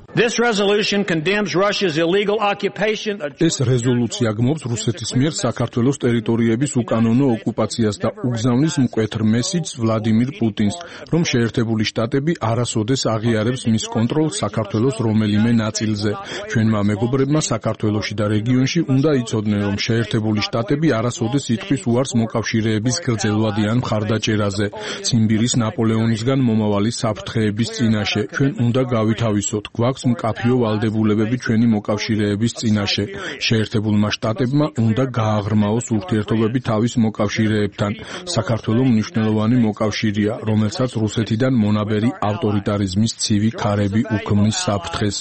This resolution condemns Russia's illegal occupation. ეს რეზოლუცია გმობს რუსეთის მიერ საქართველოს ტერიტორიების უკანონო ოკუპაციას და უგზავნის მკვეთრ მესიჯს ვლადიმირ პუტინს, რომ შეერთებული შტატები არასოდეს აღიარებს მის კონტროლს საქართველოს რომელიმე ნაწილზე. ჩვენმა მეგობრებმა საქართველოში და რეგიონში უნდა იცოდნენ, რომ შეერთებული შტატები არასოდეს იტყვის უარს მოკავშირეების გრძელვადიან მხარდაჭერაზე, ციმბირის ნაპოლეონისგან მომავალი საფრთხეების წინაშე. ჩვენ უნდა გავითავისოთ. გვაქვს მკაფიო ვალდებულებები ჩვენი მოკავშირეების წინაშე. შეერთებულმა შტატებმა უნდა გააღრმაოს ურთიერთობები თავის მოკავშირეებთან. საქართველო მნიშვნელოვანი მოკავშირეა, რომელსაც რუსეთიდან მონაბერი ავტორიტარიზმის ცივი ქარები უქმნის საფრთხეს.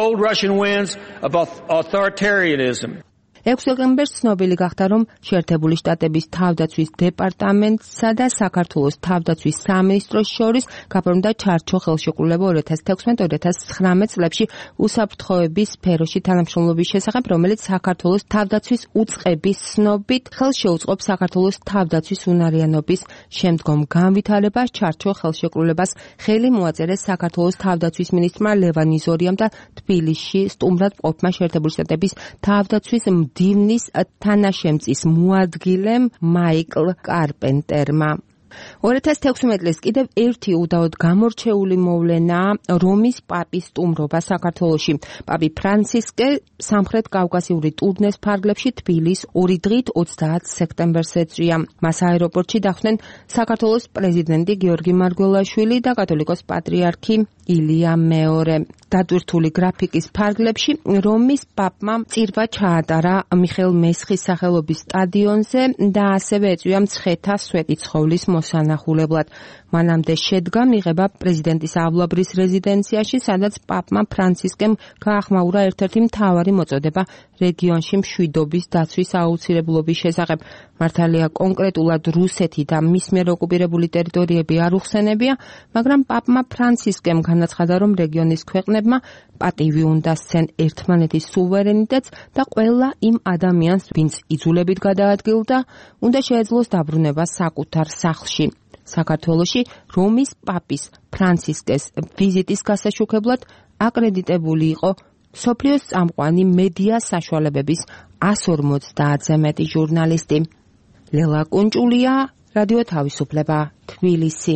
ექვსი დეკემბერს ცნობილი გახდა, რომ შეერთებული შტატების თავდაცვის დეპარტამენტსა და საქართველოს თავდაცვის სამინისტროს შორის გაფორმდა ჩარჩო ხელშეკრულება ორი ათას თექვსმეტ ორი ათას ცხრამეტ წლებში უსაფრთხოების სფეროში თანამშრომლობის შესახებ, რომელიც საქართველოს თავდაცვის უწყების ცნობით ხელს შეუწყობს საქართველოს თავდაცვის უნარიანობის შემდგომ განვითარებას. ჩარჩო ხელშეკრულებას ხელი მოაწერეს საქართველოს თავდაცვის მინისტრმა ლევან იზორიამ და თბილისში სტუმრად მყოფმა შეერთებული შტატების თავდაცვის მდივნის თანაშემწის მოადგილემ მაიკლ კარპენტერმა. ორი ათას თექვსმეტ წლის კიდევ ერთი უდაოდ გამორჩეული მოვლენაა რომის პაპის სტუმრობა საქართველოში. პაპი ფრანცისკე სამხრეთ კავკასიური ტურნეს ფარგლებში თბილის ორი დღით ოცდაათ სექტემბერს ეწვია. მას აეროპორტში დახვდნენ საქართველოს პრეზიდენტი გიორგი მარგველაშვილი და კათოლიკოს პატრიარქი ილია მეორე. დატვირთული გრაფიკის ფარგლებში რომის პაპმა წირვა ჩაატარა მიხეილ მესხის სახელობის სტადიონზე და ასევე ეწვია მცხეთა სვეტიცხოვლის მოსანახულებლად. მანამდე შედგა მიღება პრეზიდენტის ავლაბრის რეზიდენციაში, სადაც პაპმა ფრანცისკემ გაახმაურა ერთ-ერთი მთავარი მოწოდება რეგიონში მშვიდობის დაცვის აუცილებლობის შესახებ. მართალია კონკრეტულად რუსეთი და მის მიერ ოკუპირებული ტერიტორიები არ უხსენებია, მაგრამ პაპმა ფრანცისკემ განაცხადა, რომ რეგიონის ქვეყნებმა პატივი უნდა სცენ ერთმანეთის სუვერენიტეტს და ყველა იმ ადამიანს, ვინც იძულებით გადაადგილდა, უნდა შეეძლოს დაბრუნება საკუთარ სახლში. საქართველოში რომის პაპის ფრანცისკეს ვიზიტის გასაშუქებლად აკრედიტებული იყო მსოფლიოს წამყვანი მედია საშუალებების εκατს ორმოცდაათზე მეტი ჟურნალისტი. ლელა კუნჭულია, რადიო თავისუფლება, თბილისი.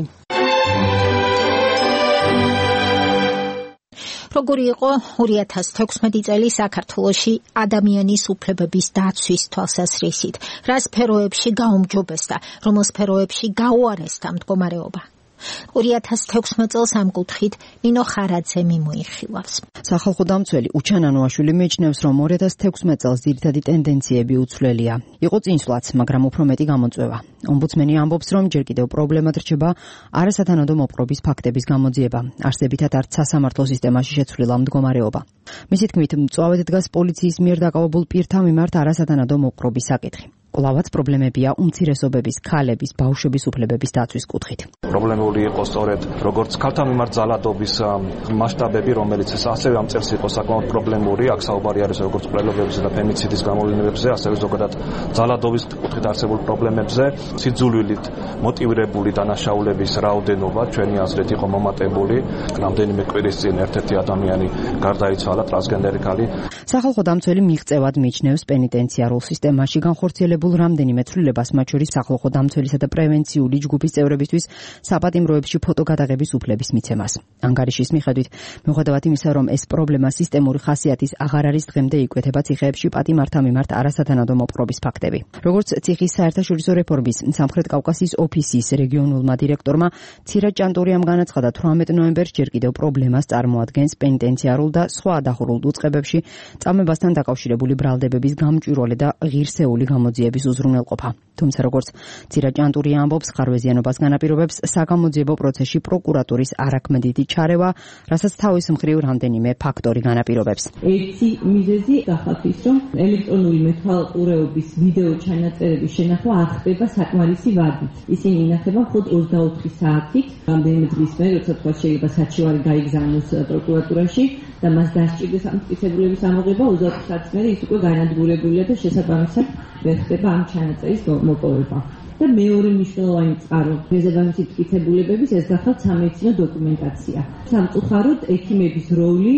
როგორი იყო ორი ათას თექვსმეტი წელი საქართველოში ადამიანის უფლებების დაცვის თვალსაზრისით? რა სფეროებში გაუმჯობესდა, რომელ სფეროებში გაუარესდა მდგომარეობა? ორი ათას თექვსმეტ წელს ამ კუთხით ნინო ხარაძე მიმოიხილავს. სახალხო დამცველი უჩანანოაშვილი მეჩნევს, რომ ორი ათას თექვსმეტ წელს ძირითადი ტენდენციები უცვლელია. იყო წინსვლაც, მაგრამ უფრო მეტი გამოწვევა. ომბუდსმენი ამბობს, რომ ჯერ კიდევ პრობლემად რჩება არასათანადო მოპყრობის ფაქტების გამოძიება. არსებითად არც სასამართლო სისტემაში შეცვლილა მდგომარეობა. მისი თქმით, მწვავედ დგას პოლიციის მიერ დაკავებულ პირთა მიმართ არასათანადო მოპყრობის საკითხი. კლავაც პრობლემებია უმცირესობების, ქალების, ბავშვების უფლებების დაცვის კუთხით. პრობლემური იყო სწორედ როგორც ქალთა მიმართ ძალადობის მასშტაბები, რომელიც ასევე ამ წელს იყო საკმაოდ პრობლემური, აქ საუბარი არის როგორც მკვლელობებზე და ფემიციდის გამოვლენებზე, ასევე ზოგადად ძალადობის კუთხით არსებულ პრობლემებზე. სიძულვილით მოტივირებული დანაშაულების რაოდენობა ჩვენი აზრით იყო მომატებული. რამდენიმე კვირის წინ ერთ-ერთი ადამიანი გარდაიცვალა, ტრანსგენდერი ქალი. სახალხო დამცველი მიღწევად მიიჩნევს პენიტენციარულ სისტემაში განხორციელებულ რამდენიმე ცვლილებას, მათ შორის სახალხო დამცველისა და პრევენციული ჯგუფის წევრებისთვის საპატიმროებში ფოტოგადაღების უფლების მიცემას. ანგარიშის მიხედვით, მიუხედავად იმისა, რომ ეს პრობლემა სისტემური ხასიათის აღარ არის, დღემდე იკვეთება ციხეებში პატიმართა მიმართ არასათანადო მოპყრობის ფაქტები. როგორც ციხის საერთაშორისო რეფორმის სამხრეთ კავკასიის ოფისის რეგიონულმა დირექტორმა ცირა ჭანტურიამ განაცხადა, თვრამეტ ნოემბერს ჯერ კიდევ პრობლემას წარმოადგენს პენიტენციარულ და სხვა დახურულ უწყებებში წამებასთან დაკავშირებული ბრალდებების გამჭვირვალე და ღირსეული გამოძიების უზრუნველყოფა. თუმცა როგორც ცირა ჭანტურია ამბობს, ხარვეზიანობას განაპირობებს საგამოძიებო პროცესში პროკურატურის არაქმედითი ჩარევა, რასაც თავის მხრივ რამდენიმე ფაქტორი განაპირობებს. ერთი მიზეზი გახავთ ის, რომ ელექტრონული მეთვალყურეობის ვიდეო ჩანაწერების შენახვა არ ხდება საკმარისი ვადით. ისინი ინახება მხოლოდ ოცდაოთხი საათით, რამდენიმე დღის მერე, როცა თქვა შეიძლება საჩივარი გაიგზავნოს პროკურატურაში და მას დასჭირდეს ამ მტკიცებულების ამოღება, ოცდაოთხი საათის მერე ის უკვე განადგურებულია და შესაბამისად ვერ ხდება ამ ჩანაწერის მოპოვება. და მეორე მნიშვნელოვანი წყარო შესაბამისი მტკიცებულებების ეს გახლავთ სამედიცინო დოკუმენტაცია. სამწუხაროდ ექიმების როლი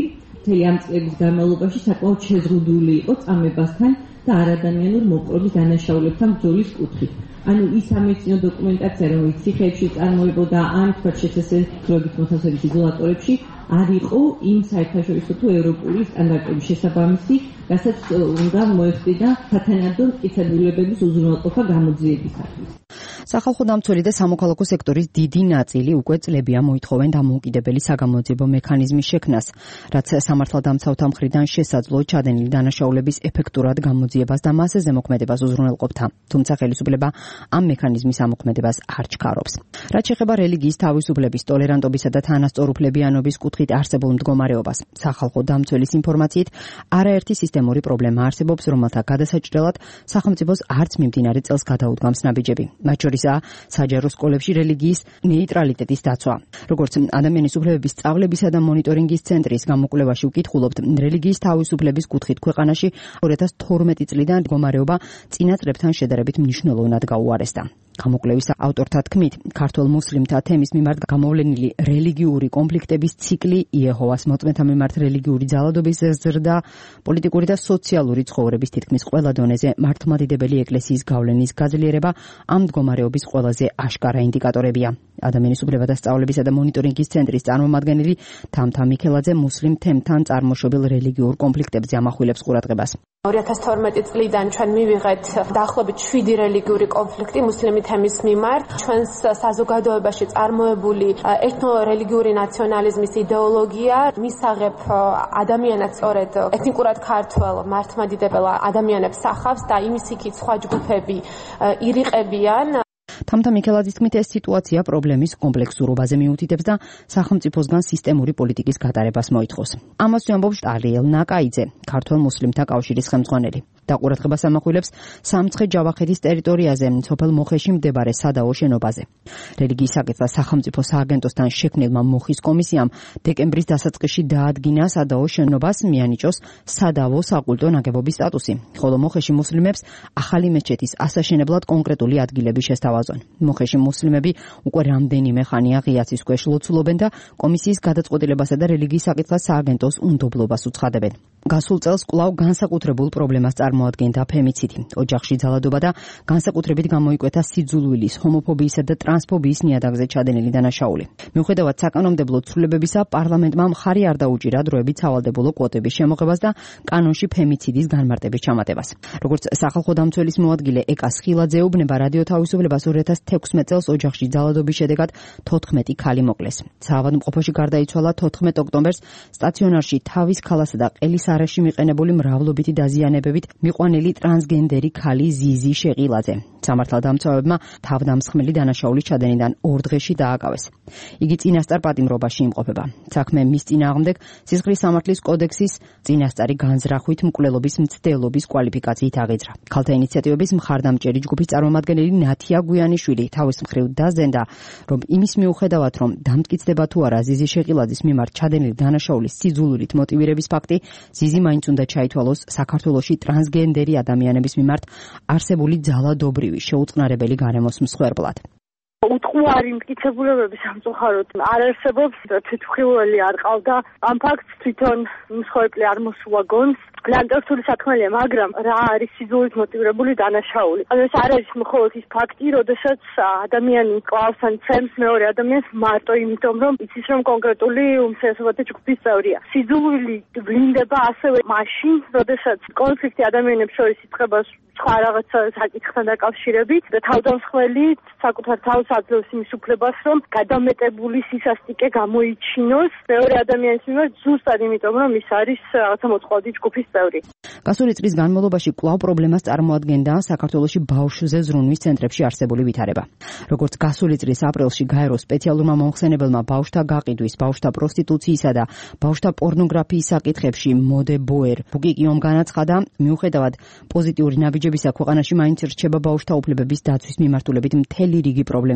მთელი ამ წლების განმავლობაში საკმაოდ შეზღუდული იყო წამებასთან და არადამიანურ მოპყრობილ დანაშაულებთან ბრძოლის კუთხით. ანუ ის სამეცნიერო დოკუმენტაცია, რომელიც ციხეებში წარმოებოდა ან თქვა შესაძლებლობით მოხსენების იზოლატორებში, არ იყო იმ საერთაშორისო თუ ევროპული სტანდარტების შესაბამისი, რასაც უნდა მოეხდინა სათანადო მტკიცებულებების უზრუნველყოფა გამოძიებისათვის. სახალხო დამცველი და სამოქალაქო სექტორის დიდი ნაწილი უკვე წლებია მოითხოვენ დამოუკიდებელი საგამოძიებო მექანიზმის შექმნას, რაც სამართალდამცავთა მხრიდან შესაძლო ჩადენილი დანაშაულების ეფექტურად გამოძიებას და მასზე ზემოქმედებას უზრუნველყოფდა. თუმცა ხელისუფლება ამ მექანიზმის ამოქმედებას არ ჩქარობს. რაც შეეხება რელიგიის თავისუფლების, ტოლერანტობისა და თანასწორუფლებიანობის კუთხით არსებულ მდგომარეობას, სახალხო დამცველის ინფორმაციით, არაერთი სისტემური პრობლემა არსებობს, რომელთა გადასაჭრელად სახელმწიფოს არც მიმდინარე წელს გადაუდგამს ნაბიჯები. მათ შორისაა საჯარო სკოლებში რელიგიის ნეიტრალიტეტის დაცვა. როგორც ადამიანის უფლებების სწავლებისა და მონიტორინგის ცენტრის გამოკვლევაში ვკითხულობთ, რელიგიის თავისუფლების კუთხით ქვეყანაში ორი ათას თორმეტი წლიდან მდგომარეობა წინა წლებთან შედარებით მნიშვნელოვნად გაუარესდა. გამოკვლევის ავტორთა თქმით, ქართველ მუსლიმთა თემის მიმართ გამოვლენილი რელიგიური კონფლიქტების ციკლი, იეჰოვას მოწმეთა მიმართ რელიგიური ძალადობის ზრდა, პოლიტიკური და სოციალური ცხოვრების თითქმის ყველა დონეზე მართლმადიდებელი ეკლესიის გავლენის გაძლიერება ამ მდგომარეობის ყველაზე აშკარა ინდიკატორებია. ადამიანის უფლებათა სწავლებისა და მონიტორინგის ცენტრის წარმომადგენელი თამთა მიქელაძე მუსლიმ თემთან წარმოშობილ რელიგიურ კონფლიქტებზე ამახვილებს ყურადღებას. ორი ათას თორმეტი წლიდან ჩვენ მივიღეთ დაახლოებით შვიდი რელიგიური კონფლიქტი მუსლიმი თემის მიმართ. ჩვენს საზოგადოებაში წარმოებული ეთნო-რელიგიური ნაციონალიზმის იდეოლოგია მისაღებ ადამიანად სწორედ ეთნიკურად ქართველ მართლმადიდებელ ადამიანებს ახავს და იმის იქით სხვა ჯგუფები ირიყებიან. თამთა მიქელაძის თქმით, ეს სიტუაცია პრობლემის კომპლექსურობაზე მიუთითებს და სახელმწიფოსგან სისტემური პოლიტიკის გატარებას მოითხოვს. ამას ამბობს ტალიელ ნაკაიძე, ქართველ მუსლიმთა კავშირის ხელმძღვანელი. და ყურადღებას ამახვილებს სამცხე-ჯავახეთის ტერიტორიაზე, სოფელ მოხეში მდებარე სადაო შენობაზე. რელიგიის საკითხთა სახელმწიფო სააგენტოსთან შექმნილმა მოხის კომისიამ დეკემბრის დასაწყისში დაადგინა სადაო შენობას მიანიჭოს სადაო საკულტო ნაგებობის სტატუსი, ხოლო მოხეში მუსლიმებს ახალი მეჩეთის ასაშენებლად კონკრეტული ადგილები შესთავაზონ. მოხეში მუსლიმები უკვე რამდენიმე ხანია ღიაცის ქვეშ ლოცულობენ და კომისიის გადაწყვეტილებასა და რელიგიის საკითხთა სააგენტოს უნდობლობას უცხადებენ. გასულ წელს კვლავ განსაკუთრებულ პრობლემას წარმოადგენდა ფემიციდი, ოჯახში ძალადობა და განსაკუთრებით გამოიკვეთა სიძულვილის, ჰომოფობიისა და ტრანსფობიის ნიადაგზე ჩადენილი დანაშაული. მიუხედავად საკანონმდებლო ცვლილებებისა, პარლამენტმა მხარი არ დაუჭირა დროებით სავალდებულო კვოტების შემოღებას და კანონში ფემიციდის განმარტების ჩამატებას. როგორც სახალხო დამცველის მოადგილე ეკა სხილაძე ეუბნება, რადიო თავისუფლებას ორი ათას თექვსმეტ წელს ოჯახში ძალადობის შედეგად თოთხმეტი ქალი მოკლეს. საავადმყოფოში გარდაიცვალა თოთხმეტ ოქტომბერს სტაციონარში თავის ქალასა და ყელის არეში მიყენებული მრავლობითი დაზიანებებით მიყვანილი ტრანსგენდერი ქალი ზიზი შეყილაძე. სამართალდამცავებმა თავდამსხმელი დანაშაულის ჩადენიდან ორ დღეში დააკავეს. იგი წინასწარ პატიმრობაში იმყოფება. საქმე მის წინააღმდეგ სისხლის სამართლის კოდექსის წინასწარი განზრახვით მკვლელობის მცდელობის კვალიფიკაციით აღიძრა. ქალთა ინიციატივების მხარდამჭერი ჯგუფის წარმომადგენელი ნათია გვიანიშვილი თავის მხრივ დაზენდა, რომ იმის მიუხედავად, რომ დამტკიცდება თუ არა ზიზი შეყილაძის მიმართ ჩადენილი დანაშაულის სიძულვილით მოტივირების ფაქტი, ზიზი მაინც უნდა ჩაითვალოს საქართველოში ტრანსგენდერი ადამიანების მიმართ არსებული ძალადობრივი შეუწყნარებელი გარემოს მსხვერპლად. უტყუარი მტკიცებულებების სამწუხაროდ არ არსებობს, თვითმხილველი არ ყავდა. ამ ფაქტს თვითონ მსხვერპლი არ მოსულა გონს. ლანდორფული საქმეა, მაგრამ რა არის სიძულით მოტივირებული დანაშაული? ანუ ეს არ არის მხოლოდ ის ფაქტი, როდესაც ადამიანი კლავს ან ცემს მეორე ადამიანს მარტო იმიტომ, რომ იცის, რომ კონკრეტული უმცირესობათა ჯგუფის წევრია. სიძულვილი ვლინდება ასევე მაშინ, როდესაც კონფლიქტი ადამიანებს შორის იწყება სხვა რაღაცა საკითხთან დაკავშირებით და თავდამსხმელი საკუთარ თავს აძლევს იმის უფლებას, რომ გადამეტებული სისასტიკე გამოიჩინოს მეორე ადამიანის მიმართ ზუსტად იმიტომ, რომ ის არის რაღაცა მოწყვლადი ჯგუფის წევრი. გასული წლის განმავლობაში კვლავ პრობლემას წარმოადგენდა საქართველოში ბავშვზე ზრუნვის ცენტრებში არსებული ვითარება. როგორც გასული წლის აპრილში გაერო სპეციალურმა მომხსენებელმა ბავშვთა გაყიდვის, ბავშვთა პროსტიტუციისა და ბავშვთა პორნოგრაფიის საკითხებში მოდე ბოერ ბუკიკიომ განაცხადა, მიუხედავად პოზიტიური ნაბიჯებისა, ქვეყანაში მაინც რჩება ბავშვთა უფლებების დაცვის მიმართულებით მთელი რიგი პრობლემები.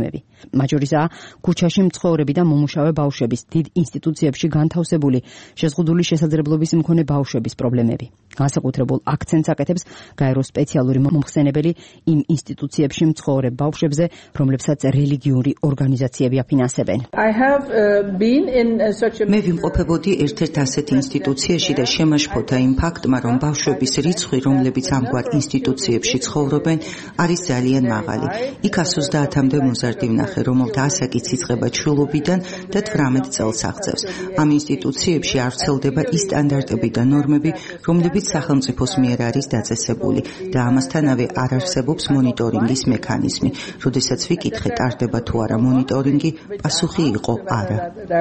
პრობლემები. მათ შორისაა ქუჩაში მცხოვრები და მომუშავე ბავშვების, დიდ ინსტიტუციებში განთავსებული შეზღუდული შესაძლებლობის მქონე ბავშვების პრობლემები. განსაკუთრებულ აქცენტს აკეთებს გაეროს სპეციალური მომხსენებელი იმ ინსტიტუციებში მცხოვრებ ბავშვებზე, რომლებსაც რელიგიური ორგანიზაციები აფინანსებენ. მე ვიმყოფებოდი ერთ-ერთ ასეთ ინსტიტუციაში და შემაშფოთა იმ ფაქტმა, რომ ბავშვების რიცხვი, რომლებიც ამგვარ ინსტიტუციებში ცხოვრობენ, არის ძალიან მაღალი. იქ εκ ოცდაათამდე მოზარდი ვნახე, რომელთა ასაკიც იწყება ჩვილობიდან და თვრამეტ წელს აღწევს. ამ ინსტიტუციებში არ ვრცელდება ის სტანდარტები და ნორმები, რომლებიც სახელმწიფოს მიერ არის დაწესებული და ამასთანავე არ არსებობს მონიტორინგის მექანიზმი. როდესაც ვიკითხე, ტარდება თუ არა მონიტორინგი, პასუხი იყო არა.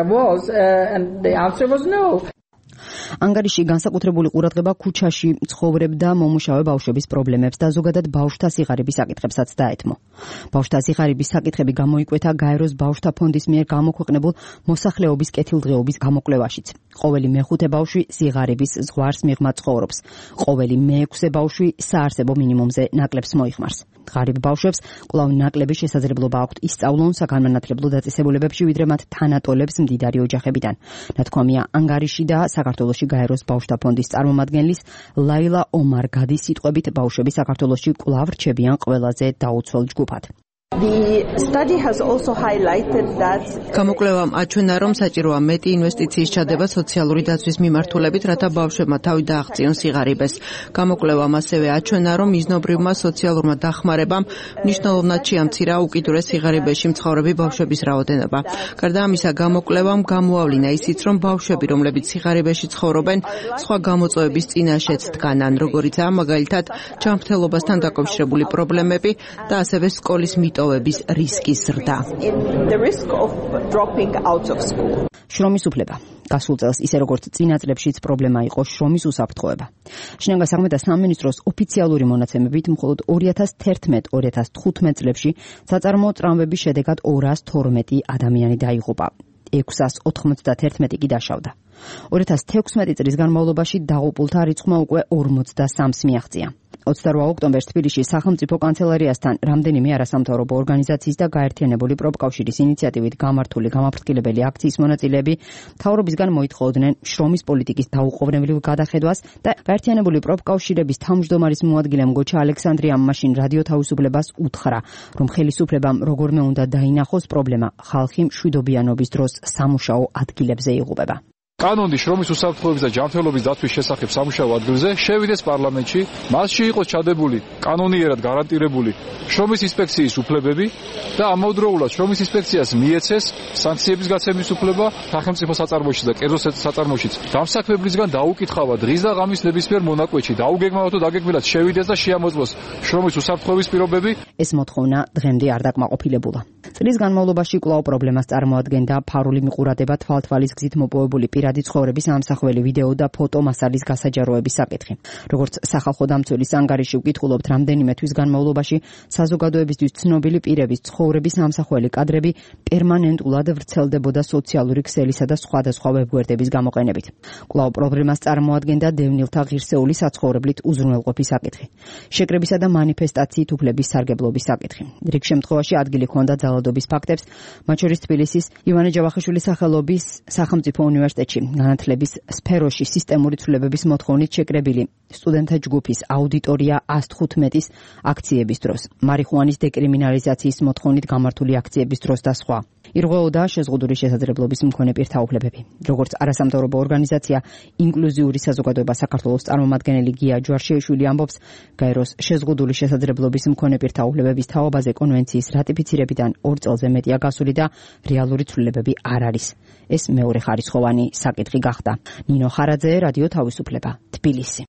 ანგარიში განსაკუთრებული ყურადღება ქუჩაში მცხოვრებ და მომუშავე ბავშვების პრობლემებს და ზოგადად ბავშვთა სიღარიბის საკითხებსაც დაეთმო. ბავშვთა სიღარიბის საკითხები გამოიკვეთა გაეროს ბავშვთა ფონდის მიერ გამოქვეყნებულ მოსახლეობის კეთილდღეობის გამოკვლევაშიც. ყოველი მეხუთე ბავშვი სიღარიბის ზღვარს მიღმა ცხოვრობს. ყოველი მეექვსე ბავშვი საარსებო მინიმუმზე ნაკლებს მოიხმარს. ღარიბ ბავშვებს კვლავ ნაკლები შესაძლებლობა აქვთ ისწავლონ საგანმანათლებლო დაწესებულებებში, ვიდრე მათ თანატოლებს მდიდარი ოჯახებიდან. ნათქვამია ანგარიში და საქართველოში გაეროს ბავშვთა ფონდის წარმომადგენლის ლაილა ომარგადის სიტყვებით, ბავშვები საქართველოში კვლავ რჩებიან ყველაზე დაუცველ ჯგუფად. გამოკვლევამ აჩვენა, რომ საჭიროა მეტი ინვესტიციის ჩადება სოციალური დაცვის მიმართულებით, რათა ბავშვებმა თავი დააღწიონ სიღარიბეს. გამოკვლევამ ასევე აჩვენა, რომ მიზნობრივმა სოციალურმა დახმარებამ მნიშვნელოვნად შეამცირა უკიდურეს სიღარიბეში მცხოვრები ბავშვების რაოდენობა. გარდა ამისა, გამოკვლევამ გამოავლინა ისიც, რომ ბავშვები, რომლებიც სიღარიბეში ცხოვრობენ, სხვა გამოწვევების წინაშეც დგანან, როგორიცაა მაგალითად ჯანმრთელობასთან დაკავშირებული პრობლემები და ასევე სკოლის მიტოვების რისკის ზრდა. შრომის უფლება. გასულ წელს, ისე როგორც წინა წლებშიც პრობლემა იყო შრომის უსაფრთხოება. შინაგან საქმეთა სამინისტროს ოფიციალური მონაცემებით მხოლოდ ორი ათას თერთმეტ ორი ათას თხუთმეტ წლებში საწარმოო ტრამვების შედეგად ორას თორმეტი ადამიანი დაიღუპა. ექვსას ოთხმოცდათერთმეტი კი დაშავდა. ორი ათას თექვსმეტი წლის განმავლობაში დაღუპულთა რიცხვმა უკვე ორმოცდასამს მიაღწია. ოცდარვა ოქტომბერს თბილისში სახელმწიფო კანცელარიასთან რამდენიმე არასამთავრობო ორგანიზაციის და გაერთიანებული პროფკავშირის ინიციატივით გამართული გამაფრთხილებელი აქციის მონაწილეები მთავრობისგან მოითხოვდნენ შრომის პოლიტიკის დაუყოვნებლივ გადახედვას და გაერთიანებული პროფკავშირების თავმჯდომარის მოადგილე მგოჩა ალექსანდრიამ მაშინ რადიო თავისუფლებას უთხრა, რომ ხელისუფლებამ როგორმე უნდა დაინახოს პრობლემა, ხალხი მშვიდობიანობის დროს სამუშაო ადგილებზე იღუპება. კანონი შრომის უსაფრთხოების და ჯანმრთელობის დაცვის შესახებ სამუშაო ადგილზე შევიდეს პარლამენტში, მასში იყოს ჩადებული კანონიერად გარანტირებული შრომის ინსპექციის უფლებები და ამავდროულად შრომის ინსპექციას მიეცეს სანქციების გაცემის უფლება სახელმწიფო საწარმოებში და კერძო საწარმოშიც. დამსაქმებლისგან დაუკითხავა დღის და ღამის ნებისმიერ მონაკვეთში დაუგეგმავად თუ დაგეგმილად შევიდეს და შეამოწმოს შრომის უსაფრთხოების პირობები. ეს მოთხოვნა დღემდე არ დაკმაყოფილებულა. წლის განმავლობაში კვლავ პრობლემას წარმოადგენდა ფარული მიყურადება, თვალთვალის გზით მოპოვებული პირადი ცხოვრების ამსახველი ვიდეო და ფოტო მასალის გასაჯაროების საკითხი. როგორც სახალხო დამცველის ანგარიში ვკითხულობთ, რამდენიმე თვის განმავლობაში საზოგადოებისთვის ცნობილი პირების ცხოვრების ამსახველი კადრები პერმანენტულად ვრცელდებოდა სოციალური ქსელისა და სხვადასხვა ვებგვერდების გამოყენებით. კვლავ პრობლემას წარმოადგენდა დევნილთა ღირსეული საცხოვრებლით უზრუნველყოფის საკითხი. შეკრებისა და მანიფესტაციით უფლების სარგებლობის საკითხი. რიგ შემთხვევაში ადგილი ჰქონდა ძალადობის ფაქტებს, მათ შორის თბილისის ივანე ჯავახიშვილის სახელობის სახელმწიფო უნივერსიტეტში განათლების სფეროში სისტემური ცვლილებების მოთხოვნით შეკრებილი სტუდენტთა ჯგუფის აუდიტორია ას თხუთმეტის აქციების დროს, მარიხუანის დეკრიმინალიზაციის მოთხოვნით გამართული აქციების დროს და სხვა. ირღვეოდა შეზღუდული შესაძლებლობის მქონე პირთა უფლებები. როგორც არასამთავრობო ორგანიზაცია ინკლუზიური საზოგადოება საქართველოს წარმომადგენელი გია ჯვარშიშვილი ამბობს, გაეროს შეზღუდული შესაძლებლობის მქონე პირთა უფლებების თაობაზე კონვენციის რატიფიცირებიდან ორ წელზე მეტია გასული და რეალური ცვლილებები არ არის. ეს მეორე ხარისხოვანი საკითხი გახდა. ნინო ხარაძე, რადიო თავისუფლება, თბილისი.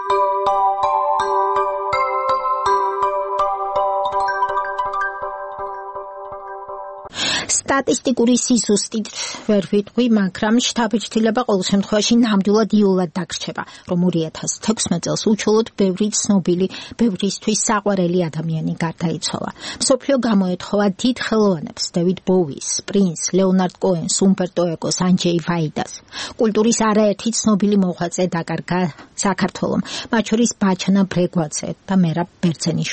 სტატისტიკური სიზუსტით ვერ ვიტყვი, მაგრამ შთაბეჭდილება ყოველ შემთხვევაში ნამდვილად იოლად დაგრჩება, რომ ორი ათას თექვსმეტ წელს უჩვეულოდ ბევრი ცნობილი, ბევრისთვის საყვარელი ადამიანი გარდაიცვალა. მსოფლიო გამოეთხოვა დიდ ხელოვანებს, დევიდ ბოუის, პრინს, ლეონარდ კოენს, უმბერტო ეკოს, ანჯეი ვაიდას. კულტურის არაერთი ცნობილი მოღვაწე დაკარგა საქართველომ, მათ შორის ბაჩანა ბრეგვაძე და მერაბ ბერძენიშვილი.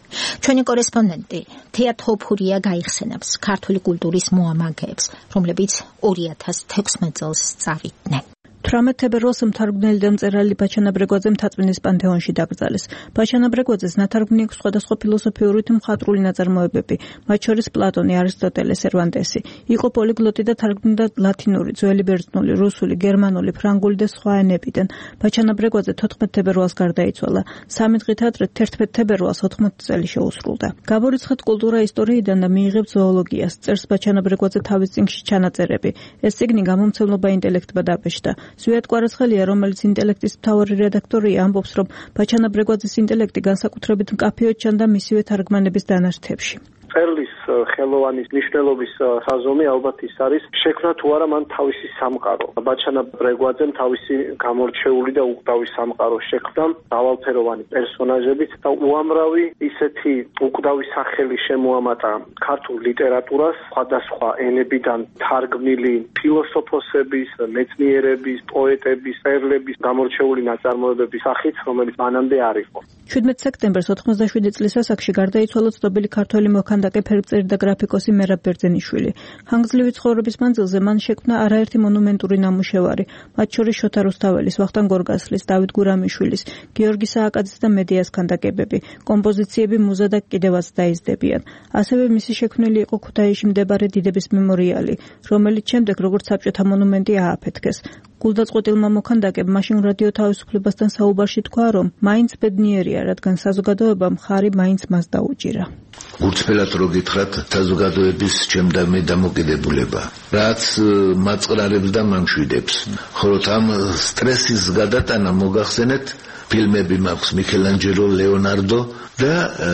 ჩვენი კორესპონდენტი თეა თოფურია გაიხსენებს ქართული კულტურის მოამაგეებს, რომლებიც ორი ათას თექვსმეტ წელს წავიდნენ. თვრამეტ თებერვალს მთარგმნელი და მწერალი ბაჩანა ბრეგვაძე მთაწმინდის პანთეონში დაკრძალეს. ბაჩანა ბრეგვაძეს ნათარგმნი აქვს სხვადასხვა ფილოსოფიური თუ მხატვრული ნაწარმოებები, მათ შორის პლატონი, არისტოტელე, სერვანტესი. იყო პოლიგლოტი და თარგმნიდა ლათინური, ძველი ბერძნული, რუსული, გერმანული, ფრანგული და სხვა ენებიდან. ბაჩანა ბრეგვაძე თოთხმეტ თებერვალს გარდაიცვალა. სამი დღით ადრე თერთმეტ თებერვალს ოთხმოცი წელი შეუსრულდა. გაბორიცხეთ კულტურა ისტორიიდან და მიიღებთ ზოოლოგიას. წერს ბაჩანა ბრეგვაძე თავის წიგნში ჩანაწერები. ეს წიგნი გამომცემლობა ინტელექტმა დაბეჭდა. ზვიად კვარაცხელია, რომელიც ინტელექტის მთავარი რედაქტორია, ამბობს, რომ ბაჩანა ბრეგვაძის ინტელექტი განსაკუთრებით მკაფიოდ ჩანდა მისივე თარგმანების დანარჩებში. წერლის ხელოვანის მნიშვნელობის საზომი ალბათ ის არის შექმნა თუ არა მან თავისი სამყარო. ბაჩანა ბრეგვაძემ თავისი გამორჩეული და უკვდავი სამყარო შექმნა დავალფეროვანი პერსონაჟებით და უამრავი ისეთი უკვდავი სახელი შემოამატა ქართულ ლიტერატურას, სხვადასხვა ენებიდან თარგმნილი ფილოსოფოსების, მეცნიერების, პოეტების, მწერლების გამორჩეული ნაწარმოებების სახით, რომელიც მანამდე არ იყო. შვიდმეტ სექტემბერს ოცდაშვიდი წლის ასაკში გარდაიცვალა ცნობილი ქართველი მოქანდაკე ფერმწერი და გრაფიკოსი მერაბ ბერძენიშვილი. ხანგრძლივი ცხოვრების მანძილზე მან შექმნა არაერთი მონუმენტური ნამუშევარი, მათ შორის შოთა რუსთაველის, ვახტანგ გორგასლის, დავით გურამიშვილის, გიორგი სააკაძის და მედიას ქანდაკებები. კომპოზიციები მუზა და კიდევაც დაიზრდებიან. ასევე მისი შექმნილი იყო ქუთაისში მდებარე დიდების მემორიალი, რომელიც შემდეგ როგორც საბჭოთა მონუმენტი ააფეთქეს. გულდაწყვეტილმა მოქანდაკემ მაშინ რადიო თავისუფლებასთან საუბარში თქვა, რომ მაინც ბედნიერია, რადგან საზოგადოებამ ხარი მაინც მას დაუჭირა. გულწრფელად რო გითხრათ, საზოგადოების ჩემდამე დამოკიდებულება, რაც მაწყრარებს და მამშვიდებს. ხოლო ამ სტრესის გადატანა მოგახსენეთ, ფილმები მაქვს მიქელანჯელო, ლეონარდო და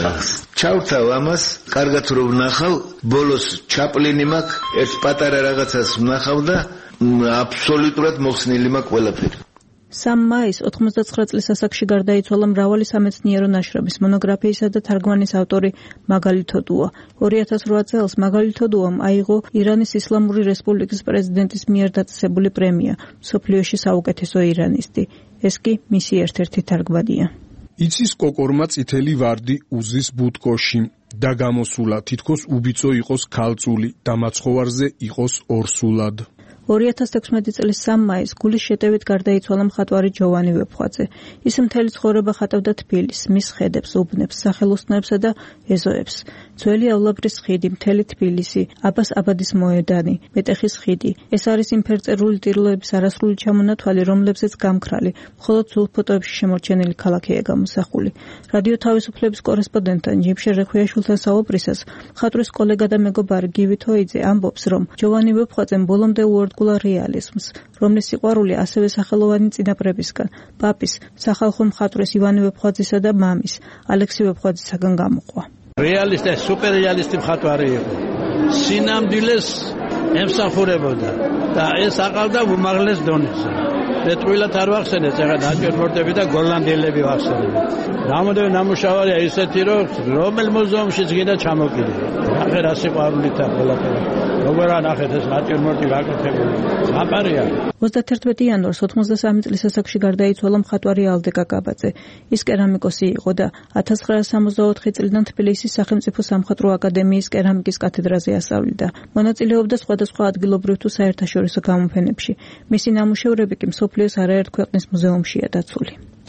ჩავთავ ამას, კარგად რო ვნახავ, ბოლოს ჩაპლინი მაქვს, ერთ პატარა რაღაცას ვნახავ და აბსოლუტურად მოხსნილი მაქვს ყველაფერი. სამი მაისს ოცდათხმეტ წლის ასაკში გარდაიცვალა მრავალი სამეცნიერო ნაშრომის, მონოგრაფიისა და თარგმანის ავტორი მაგალი თოდუა. ორი ათას რვა წელს მაგალი თოდუამ აიღო ირანის ისლამური რესპუბლიკის პრეზიდენტის მიერ დაწესებული პრემია, მსოფლიოში საუკეთესო ირანისტი. ეს კი მისი ერთ-ერთი თარგმანია. იცის კოკორმა წითელი ვარდი უზის ბუტკოში და გამოსულა, თითქოს უბიწო იყოს ქალწული და მაცხოვარზე იყოს ორსულად. ორი ათას თექვსმეტი წლის სამი მაისს გულის შეტევით გარდაიცვალა მხატვარი ჯოვანი ვეფხვაძე. ის მთელი ცხოვრება ხატავდა თბილისს, მის ხედებს, უბნებს, სახელოსნოებსა და ეზოებს. ძველი ავლაბრის ხიდი, მთელი თბილისი, აბას აბადის მოედანი, მეტეხის ხიდი. ეს არის იმ ფერწერული ტირლოების არასრული ჩამონათვალი, რომლებზეც გამქრალი, მხოლოდ ძველ ფოტოებში შემორჩენილი ქალაქია გამოსახული. რადიო თავისუფლების კორესპონდენტთან ჯიმშე რეხვიაშვილთან საუბრისას მხატვრის კოლეგა და მეგობარი გივი თოიძე ამბობს, რომ ჯოვანი ვეფხვაძემ ბოლომდე უერთგულა რეალიზმს, რომლის სიყვარული ასევე სახელოვანი წინაპრებისგან, პაპის, სახალხო მხატვრის ივანე ვეფხვაძისა და მამის, ალექსი ვეფხვაძისაგან გამოყვა. რეალისტი, სუპერრეალისტი მხატვარი იყო. სინამდვილეს ემსახურებოდა და ეს აყავდა უმაღლეს დონეზე. მეტყვილად არ ვახსენეთ, ეხლა ნაჭერმორტები და გოლანდიელები ვახსენეთ. რამოდენიმე ნამუშევარია ისეთი, რომ რომელ მუზეუმშიც გინდა ჩამოკიდე. ნახე რა სიყვარულით აქვს ყველაფერი. როგორ ანახეთ ეს ნაჭერმორტი გაკეთებული. აპარია. ოცდათერთმეტი იანვარს ოცდამოცდასამი წლის ასაკში გარდაიცვალა მხატვარი ალდე კაკაბაძე. ის კერამიკოსი იყო და ათას ცხრაასი სამოცდაოთხი წლიდან თბილისის სახელმწიფო სამხატვრო აკადემიის კერამიკის კათედრაზე ასწავლიდა. მონაწილეობდა სხვადასხვა ადგილობრივ თუ საერთაშორისო გამოფენებში. მისი ნამუშევრები კი მსოფლიოს არაერთ ქვეყნის მუზეუმშია დაცული.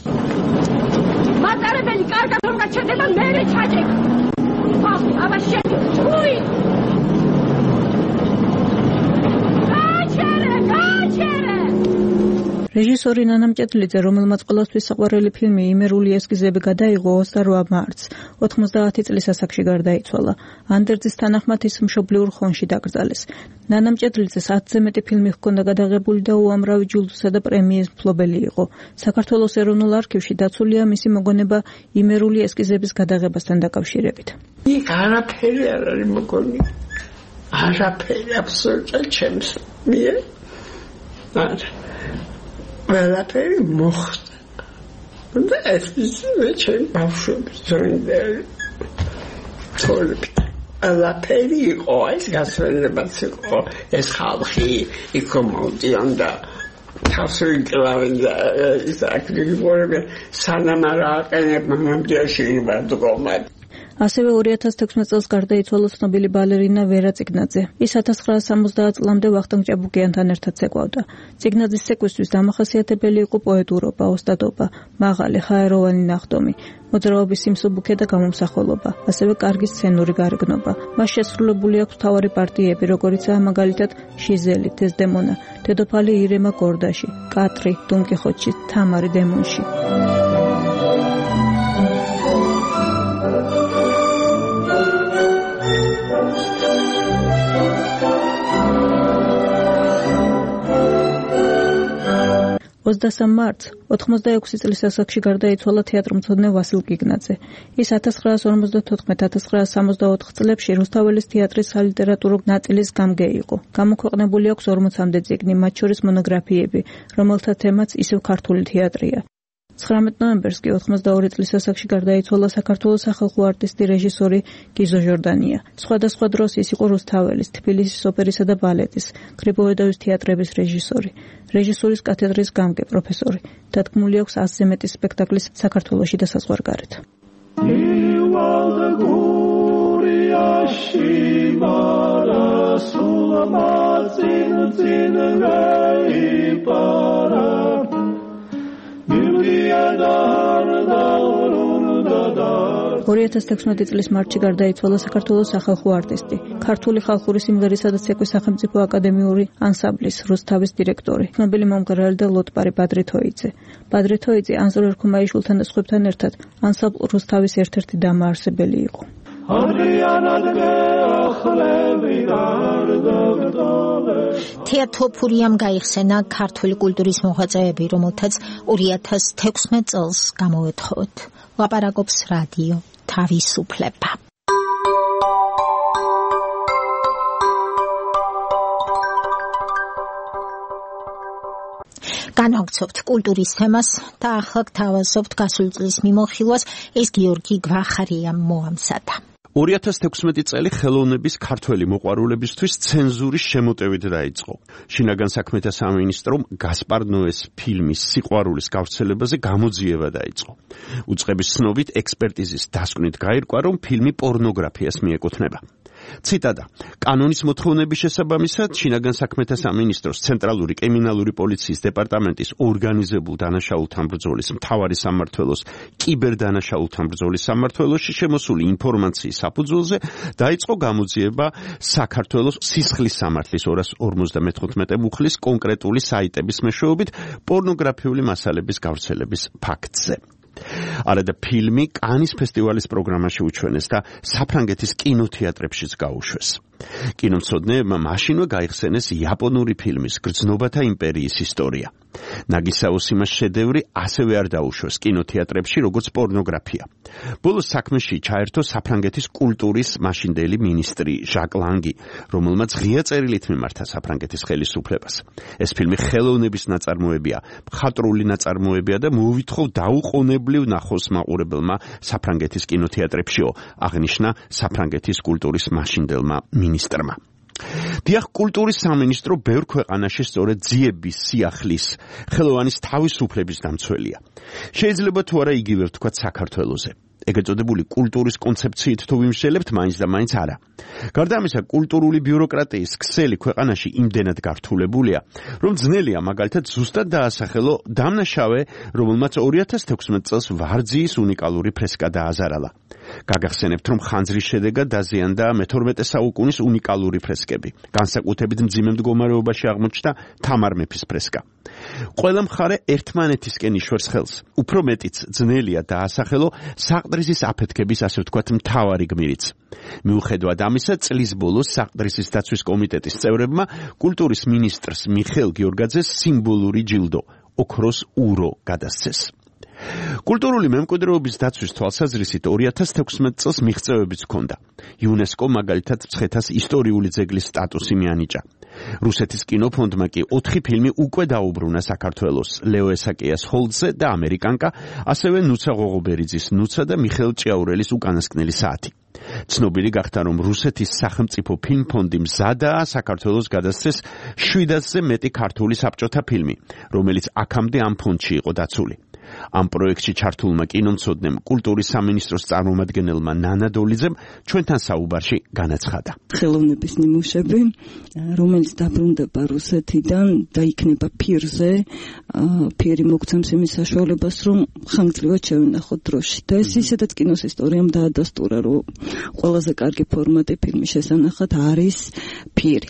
მატარებელი კარგად რომ გაჩერდება მერე ჩაჭეკ. აბა შედი, ჩუი. რეჟისორი ნანა მჭედლიძე, რომელმაც ყველასთვის საყვარელი ფილმი იმერული ესკიზები გადაიღო ოცდარვა მარტს, ოთხმოცდაათი წლის ასაკში გარდაიცვალა. ანდერძის თანახმად ის მშობლიურ ხონში დაკრძალეს. ნანა მჭედლიძეს ათზე მეტი ფილმი ჰქონდა გადაღებული და უამრავი ჯილდოსა და პრემიის მფლობელი იყო. საქართველოს ეროვნულ არქივში დაცულია მისი მოგონება იმერული ესკიზების გადაღებასთან დაკავშირებით. იქ არაფერი არ არის მოგონი. არაფერი აბსოლუტურად ჩემს მიერ. არა. ყველაფერი მოხდა. და ეს ისე ჩემ ბავშვობის დროინდელი. თორემ ყველაფერი იყო, ეს გასვენებაც იყო, ეს ხალხი იქ მომდიოდა. თავსური კლავენ და ის აქტივი ვორები სანამ არ აყენებ მამამდეში იმად გომად. ასევე ორი ათას თექვსმეტ წელს გარდაიცვალა ცნობილი ბალერინა ვერა წიგნაძე. ის ათას ცხრაას სამოცდაათ წლამდე ვახტანგ ჭაბუკიანთან ერთად ცეკვავდა. წიგნაძის ცეკვისთვის დამახასიათებელი იყო პოეტურობა, ოსტატობა, მაღალი, ხაეროვანი ნახტომი, მოძრაობის სიმსუბუქე და გამომსახველობა, ასევე კარგი სცენური გარეგნობა. მას შესრულებული აქვს მთავარი პარტიები, როგორიცაა მაგალითად ჟიზელი, დეზდემონა, დედოფალი ირემა გორდაში, კატრი, დონკიხოტში, თამარი დემონში. ოცდასამ მარტს ოთხმოცდაექვსი წლის ასაკში გარდაიცვალა თეატრმცოდნე ვასილ კიგნაძე. ის ათას ცხრაას ორმოცდათოთხმეტ ათას ცხრაას სამოცდაოთხ წლებში რუსთაველის თეატრის სალიტერატურო ნაწილის გამგე იყო. გამოქვეყნებული აქვს ორმოცამდე წიგნი, მათ შორის მონოგრაფიები, რომელთა თემაც ისევ ქართული თეატრია. ცხრამეტ ნოემბერს კი ოთხმოცდაორი წლის ასაკში გარდაიცვალა საქართველოს სახალხო არტისტი რეჟისორი გიზო ჟორდანია. სხვადასხვა დროს ის იყო რუსთაველის, თბილისის ოპერისა და ბალეტის, გრიბოედოვის თეატრების რეჟისორი, რეჟისურის კათედრის გამგე პროფესორი. დადგმული აქვს ასზე მეტი სპექტაკლის საქართველოში და საზღვარგარეთ. ორი ათას თექვსმეტი წლის მარტში გარდაიცვალა საქართველოს სახალხო არტისტი, ქართული ხალხური სიმღერისა და ცეკვის სახელმწიფო აკადემიური ანსამბლის რუსთავის დირექტორი, ცნობილი მომღერალი და ლოტპარი ბადრი თოიძე. ბადრი თოიძე ანზორ ერქომაიშვილთან და სხვებთან ერთად ანსამბლ რუსთავის ერთ-ერთი დამაარსებელი იყო. თეატროფურიამ გაიხსენა ქართული კულტურის მოღვაწეები, რომელთაც ორი ათას თექვსმეტ წელს გამოვეთხოვოთ. ლაპარაკობს რადიო თავისუფლება. განვაგრძობთ კულტურის თემას და ახლა გთავაზობთ გასული წლის მიმოხილვას. ეს გიორგი გვახარიამ მოამზადა. ორი ათას თექვსმეტი წელი ხელოვნების ქართველი მოყვარულებისთვის ცენზურის შემოტევით დაიწყო. შინაგან საქმეთა სამინისტრომ გასპარ ნოეს ფილმის სიყვარულის გავრცელებაზე გამოძიება დაიწყო. უწყების ცნობით ექსპერტიზის დასკვნით გაირკვა, რომ ფილმი პორნოგრაფიას მიეკუთვნება. ციტატა: კანონის მოთხოვნების შესაბამისად შინაგან საქმეთა სამინისტროს ცენტრალური კრიმინალური პოლიციის დეპარტამენტის ორგანიზებულ დანაშაულთან ბრძოლის მთავარი სამმართველოს კიბერდანაშაულთან ბრძოლის სამმართველოში შემოსული ინფორმაციის საფუძველზე დაიწყო გამოძიება საქართველოს სისხლის სამართლის ორას ორმოცდამეთოთხმეტე მუხლის კონკრეტული საიტების მეშვეობით პორნოგრაფიული მასალების გავრცელების ფაქტზე. არადა ფილმი კანის ფესტივალის პროგრამაში უჩვენეს და საფრანგეთის კინოთეატრებშიც გაუშვეს. კინომცოდნეებმა მაშინვე გაიხსენეს იაპონური ფილმის გრძნობათა იმპერიის ისტორია. ნაგისაოსიმას შედევრი ასევე არ დაუშვეს კინოთეატრებში, როგორც პორნოგრაფია. ბოლოს საქმეში ჩაერთო საფრანგეთის კულტურის მაშინდელი მინისტრი ჟაკ ლანგი, რომელმაც ღია წერილით მიმართა საფრანგეთის ხელისუფლებას. ეს ფილმი ხელოვნების ნაწარმოებია, მხატვრული ნაწარმოებია და მოვითხოვ დაუყოვნებლივ ნახოს მაყურებელმა საფრანგეთის კინოთეატრებშიო, აღნიშნა საფრანგეთის კულტურის მაშინდელმა მინისტრმა. დიახ, კულტურის სამინისტრო ბევრ ქვეყანაში სწორედ ძიების, სიახლის, ხელოვანის თავისუფლების დამცველია. შეიძლება თუ არა იგივე ვთქვათ საქართველოზე. ეგრეთ წოდებული კულტურის კონცეფციით თუ ვიმსჯელებთ, მაინც და მაინც არა. გარდა ამისა, კულტურული ბიუროკრატიის ქსელი ქვეყანაში იმდენად გართულებულია, რომ ძნელია მაგალითად ზუსტად დაასახელო დამნაშავე, რომელმაც ორი ათას თექვსმეტ წელს ვარძიის უნიკალური ფრესკა დააზარალა. გაგახსენებთ, რომ ხანძრის შედეგად დაზიანდა მეთორმეტე საუკუნის უნიკალური ფრესკები. განსაკუთრებით მძიმე მდგომარეობაში აღმოჩნდა თამარ მეფის ფრესკა. ყველა მხარე ერთმანეთისკენ იშვერს ხელს. უფრო მეტიც ძნელია დაასახელო საყდრისის აფეთქების, ასე ვთქვათ, მთავარი გმირიც. მიუხედავად ამისა, წლის ბოლოს საყდრისის დაცვის კომიტეტის წევრებმა კულტურის მინისტრს მიხეილ გიორგაძეს სიმბოლური ჯილდო, ოქროს ურო გადასცეს. კულტურული მემკვიდრეობის დაცვის თვალსაზრისით ორი ათას თექვსმეტ წელს მიღწევებიც ჰქონდა. იუნესკომ მაგალითად მცხეთას ისტორიული ძეგლის სტატუსი მიანიჭა. რუსეთის კინოფონდმა კი ოთხი ფილმი უკვე დაუბრუნა საქართველოს, ლეო ესაკიას ჰოლდზე და ამერიკანკა, ასევე ნუცა ღოღობერიძის ნუცა და მიხეილ ჭიაურელის უკანასკნელი საათი. ცნობილი გახდა, რომ რუსეთის სახელმწიფო ფილმფონდი მზადაა საქართველოს გადასცეს შვიდასზე მეტი ქართული საბჭოთა ფილმი, რომელიც აქამდე ამ ფონდში იყო დაცული. ამ პროექტში ჩართულმა კინომცოდნემ კულტურის სამინისტროს წარმომადგენელმა ნანა დოლიძემ ჩვენთან საუბარში განაცხადა. ხელოვნების ნიმუშები, რომელიც დაბრუნდება რუსეთიდან და იქნება ფირზე, ფირი მოგცემს იმის საშუალებას, რომ ხანგრძლივად შევინახოთ დროში. და ეს ისედაც კინოს ისტორიამ დაადასტურა, რომ ყველაზე კარგი ფორმატი ფილმის შესანახად არის ფირი.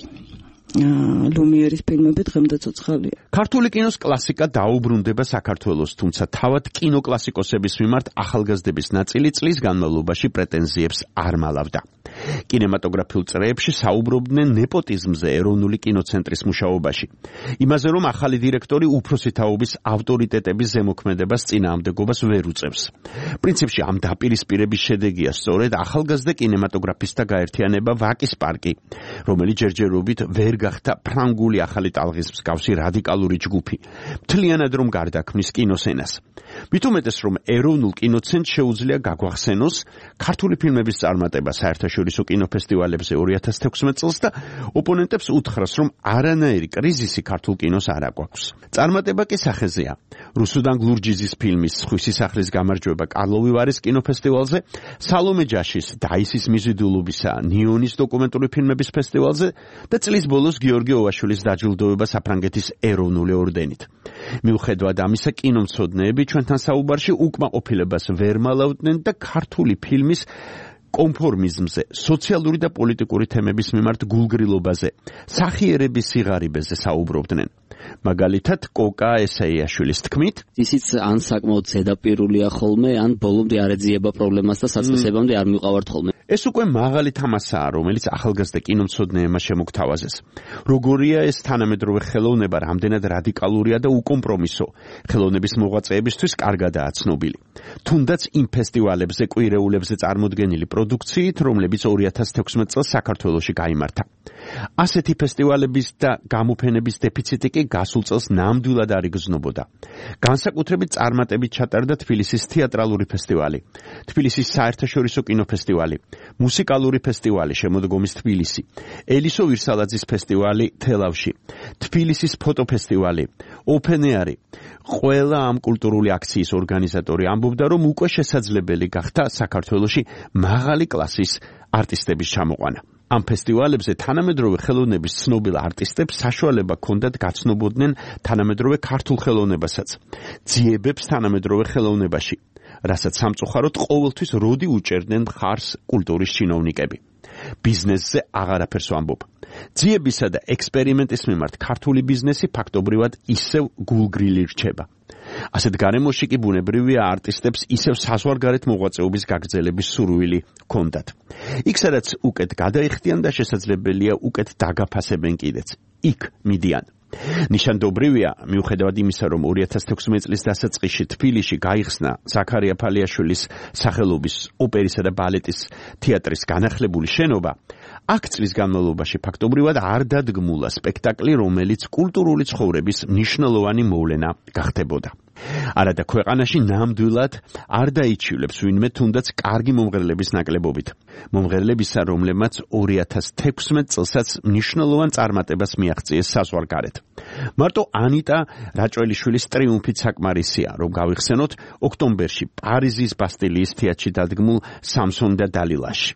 ლუმიერის ფილმები დღემდე ცოცხალია. ქართული კინოს კლასიკა დაუბრუნდება საქართველოს, თუმცა თავად კინოკლასიკოსების მიმართ ახალგაზრდების ნაწილი წლის განმავლობაში პრეტენზიებს არ მალავდა. კინემატოგრაფიულ წრეებში საუბრობდნენ ნეპოტიზმზე ეროვნული კინოცენტრის მუშაობაში. იმაზე, რომ ახალი დირექტორი უფროსი თაობის ავტორიტეტების ზემოქმედებას წინააღმდეგობას ვერ უწევს. პრინციპში ამ დაპირისპირების შედეგია სწორედ ახალგაზრდა კინემატოგრაფისტთა გაერთიანება ვაკის პარკი, რომელიც ჯერჯერობით ვერ გახდა ფრანგული ახალი ტალღის მსგავსი რადიკალური ჯგუფი, მთლიანად რომ გარდაქმნის კინოსენას. მით უმეტეს, რომ ეროვნულ კინოცენტრს შეუძლია გაგვახსენოს ქართული ფილმების წარმატება საერთაშორისო კინოფესტივალებზე ორი ათას თექვსმეტ წელს და ოპონენტებს უთხრას, რომ არანაირი კრიზისი ქართულ კინოს არ აგვაქვს. წარმატება კი სახეზეა. რუსუდან გლურჯიძის ფილმის „სხვისი სახლის გამარჯვება“ კარლოვი ვარის კინოფესტივალზე, სალომე ჯაშის „დაისის მიზიდულობისა“ ნიონის დოკუმენტური ფილმების ფესტივალზე და წლის ბოლოს გიორგი ოვაშვილის დაჯილდოება საფრანგეთის ეროვნული ორდენით. მიუხედავად ამისა, კინომცოდნეები ჩვენთან საუბარში უკმაყოფილებას ვერ მალავდნენ და ქართული ფილმის კონფორმიზმზე, სოციალური და პოლიტიკური თემების მიმართ გულგრილობაზე, სახიერების სიღარიბეზე საუბრობდნენ. მაგალითად, კოკა ესაიაშვილის თქმით, ისიც ან საკმაოდ ზედაპირულია ხოლმე, ან ბოლომდე არ ეძიება პრობლემას და საწესებამდე არ მივყავართ ხოლმე. ეს უკვე მაღალი თამასაა, რომელიც ახალგაზრდა კინომცოდნეებმა შემოგთავაზეს. როგორია ეს თანამედროვე ხელოვნება რამდენად რადიკალურია და უკომპრომისო, ხელოვნების მოღვაწეებისთვის კარგადაა ცნობილი. თუნდაც იმ ფესტივალებზე, კვირეულებზე წარმოდგენილი პროდუქციით, რომლებიც ორი ათას თექვსმეტ წელს საქართველოში გაიმართა. ასეთი ფესტივალების და გამოფენების დეფიციტი კი გასულ წელს ნამდვილად არ იგრძნობოდა. განსაკუთრებით წარმატებით ჩატარდა თბილისის თეატრალური ფესტივალი, თბილისის საერთაშორისო კინოფესტივალი, მუსიკალური ფესტივალი შემოდგომის თბილისი, ელისო ვირსალაძის ფესტივალი თელავში, თბილისის ფოტოფესტივალი, ოპენეარი. ყველა ამ კულტურული აქციის ორგანიზატორი ამბობდა, რომ უკვე შესაძლებელი გახდა საქართველოში მაღალი კლასის არტისტების ჩამოყვანა. ამ ფესტივალებზე თანამედროვე ხელოვნების ცნობილ არტისტებს საშუალება ჰქონდათ გაცნობოდნენ თანამედროვე ქართულ ხელოვნებასაც, ძიებებს თანამედროვე ხელოვნებაში, რასაც სამწუხაროდ ყოველთვის როდი უჭერდნენ მხარს კულტურის ჩინოვნიკები. ბიზნესზე აღარაფერს ვამბობ. ძიებისა და ექსპერიმენტის მიმართ ქართული ბიზნესი ფაქტობრივად ისევ გულგრილი რჩება. ასეთ გარემოში კი ბუნებრივია არტისტებს ისევ საზღვარგარეთ მოღვაწეობის გაგრძელების სურვილი ჰქონდათ. იქ სადაც უკეთ გადაიხდიან და შესაძლებელია უკეთ დაგაფასებენ კიდეც. იქ მიდიან. ნიშანდობრივია, მიუხედავად იმისა, რომ ორი ათას თექვსმეტ წლის დასაწყისში თბილისში გაიხსნა ზაქარია ფალიაშვილის სახელობის ოპერისა და ბალეტის თეატრის განახლებული შენობა, აქ წლის განმავლობაში ფაქტობრივად არ დადგმულა სპექტაკლი, რომელიც კულტურული ცხოვრების მნიშვნელოვანი მოვლენა გახდებოდა. არადა ქვეყანაში ნამდვილად არ დაიჩივლებს ვინმე თუნდაც კარგი მომღერლების ნაკლებობით. მომღერლებისა, რომლებმაც ორი ათას თექვსმეტ წელსაც მნიშვნელოვან წარმატებას მიაღწიეს საზღვარგარეთ. მარტო ანიტა რაჭველიშვილის ტრიუმფით საკმარისია, რომ გავიხსენოთ ოქტომბერში პარიზის ბასტილიის თეატრში დადგმულ სამსონ და დალილაში.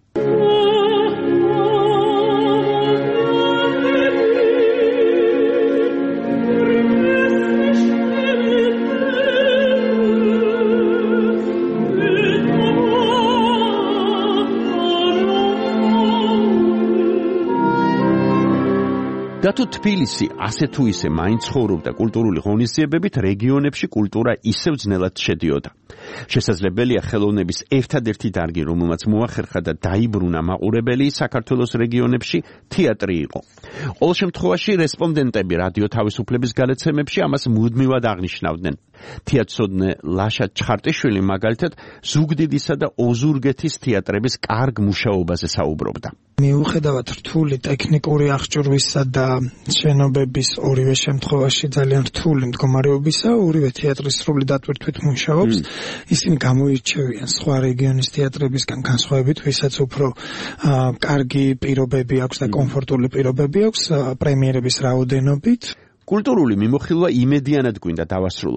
და თუ თბილისი ასე თუ ისე მაინც ცხოვრობდა კულტურული ღონისძიებებით, რეგიონებში კულტურა ისევ ძნელად შედიოდა. შესაძლებელია ხელოვნების ერთადერთი დარგი, რომელმაც მოახერხა და დაიბრუნა მაყურებელი საქართველოს რეგიონებში, თეატრი იყო. ყოველ შემთხვევაში რესპონდენტები რადიო თავისუფლების გადაცემებში ამას მუდმივად აღნიშნავდნენ. თეატრსოდნე ლაშა ჩხარტიშვილი მაგალითად ზუგდიდისა და ოზურგეთის თეატრების კარგ მუშაობაზე საუბრობდა. მიუხედავად რთული ტექნიკური აღჭურვისა და შენობების ორივე შემთხვევაში ძალიან რთული მდგომარეობისა, ორივე თეატრი სრული დატვირთვით მუშაობს. ისინი გამოირჩევიან სხვა რეგიონის თეატრებისგან განსხვავებით, ვისაც უფრო კარგი პირობები აქვს და კომფორტული პირობები აქვს პრემიერების რაოდენობით. კულტურული მიმოხილვა იმედიანად გვინდა დავასრულოთ.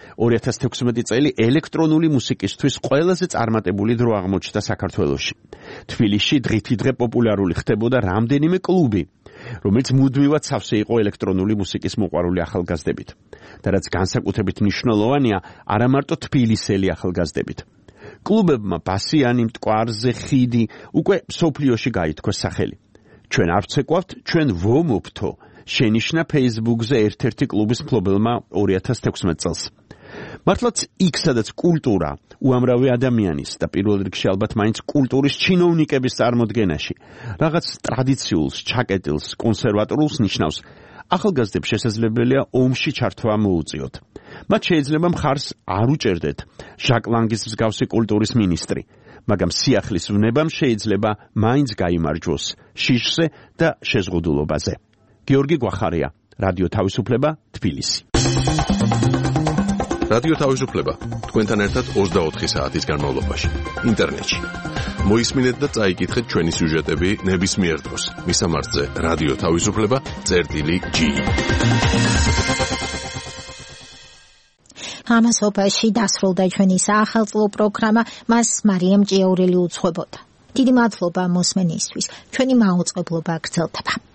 ორი ათას თექვსმეტი წელი ელექტრონული მუსიკისთვის ყველაზე წარმატებული დრო აღმოჩნდა საქართველოში. თბილისში დღითიდღე პოპულარული ხდებოდა რამდენიმე კლუბი, რომელიც მუდმივად სავსე იყო ელექტრონული მუსიკის მოყვარული ახალგაზრდებით. და რაც განსაკუთრებით მნიშვნელოვანია, არა მარტო თბილისელი ახალგაზრდებით. კლუბებმა ბასიანი, მტკვარზე, ხიდი უკვე მსოფლიოში გაითქვა სახელი. ჩვენ არ ვცეკვავთ, ჩვენ ვომობთო, შენიშნა Facebook-ზე ერთ-ერთი კლუბის მფლობელმა ორი ათას თექვსმეტ წელს. მართლაც იქ, სადაც კულტურა უამრავი ადამიანის და პირველ რიგში ალბათ მაინც კულტურის ჩინოვნიკების წარმოდგენაში რაღაც ტრადიციულს, ჩაკეტილს, კონსერვატორულს ნიშნავს, ახალგაზრდებს შესაძლებელია ომში ჩართვა მოუწიოთ. მათ შეიძლება მხარს არ უჭერდეთ ჟაკ ლანგის მსგავსი კულტურის მინისტრი, მაგრამ სიახლის ვნებამ შეიძლება მაინც გაიმარჯვოს შიშზე და შეზღუდულობაზე. გიორგი გვახარია, რადიო თავისუფლება, თბილისი. რადიო თავისუფლება თქვენთან ერთად ოცდაოთხი საათის განმავლობაში ინტერნეტში. მოისმინეთ და წაიკითხეთ ჩვენი სიუჟეტები ნებისმიერ დროს. მისამართზე რადიო თავისუფლება წერტილი ჯი. ამასობაში დასრულდა ჩვენი საახალწლო პროგრამა, მას მარიამ ჭიაურელი უძღვებოდა. დიდი მადლობა მოსმენისთვის. ჩვენი მაუწყებლობა გრძელდება.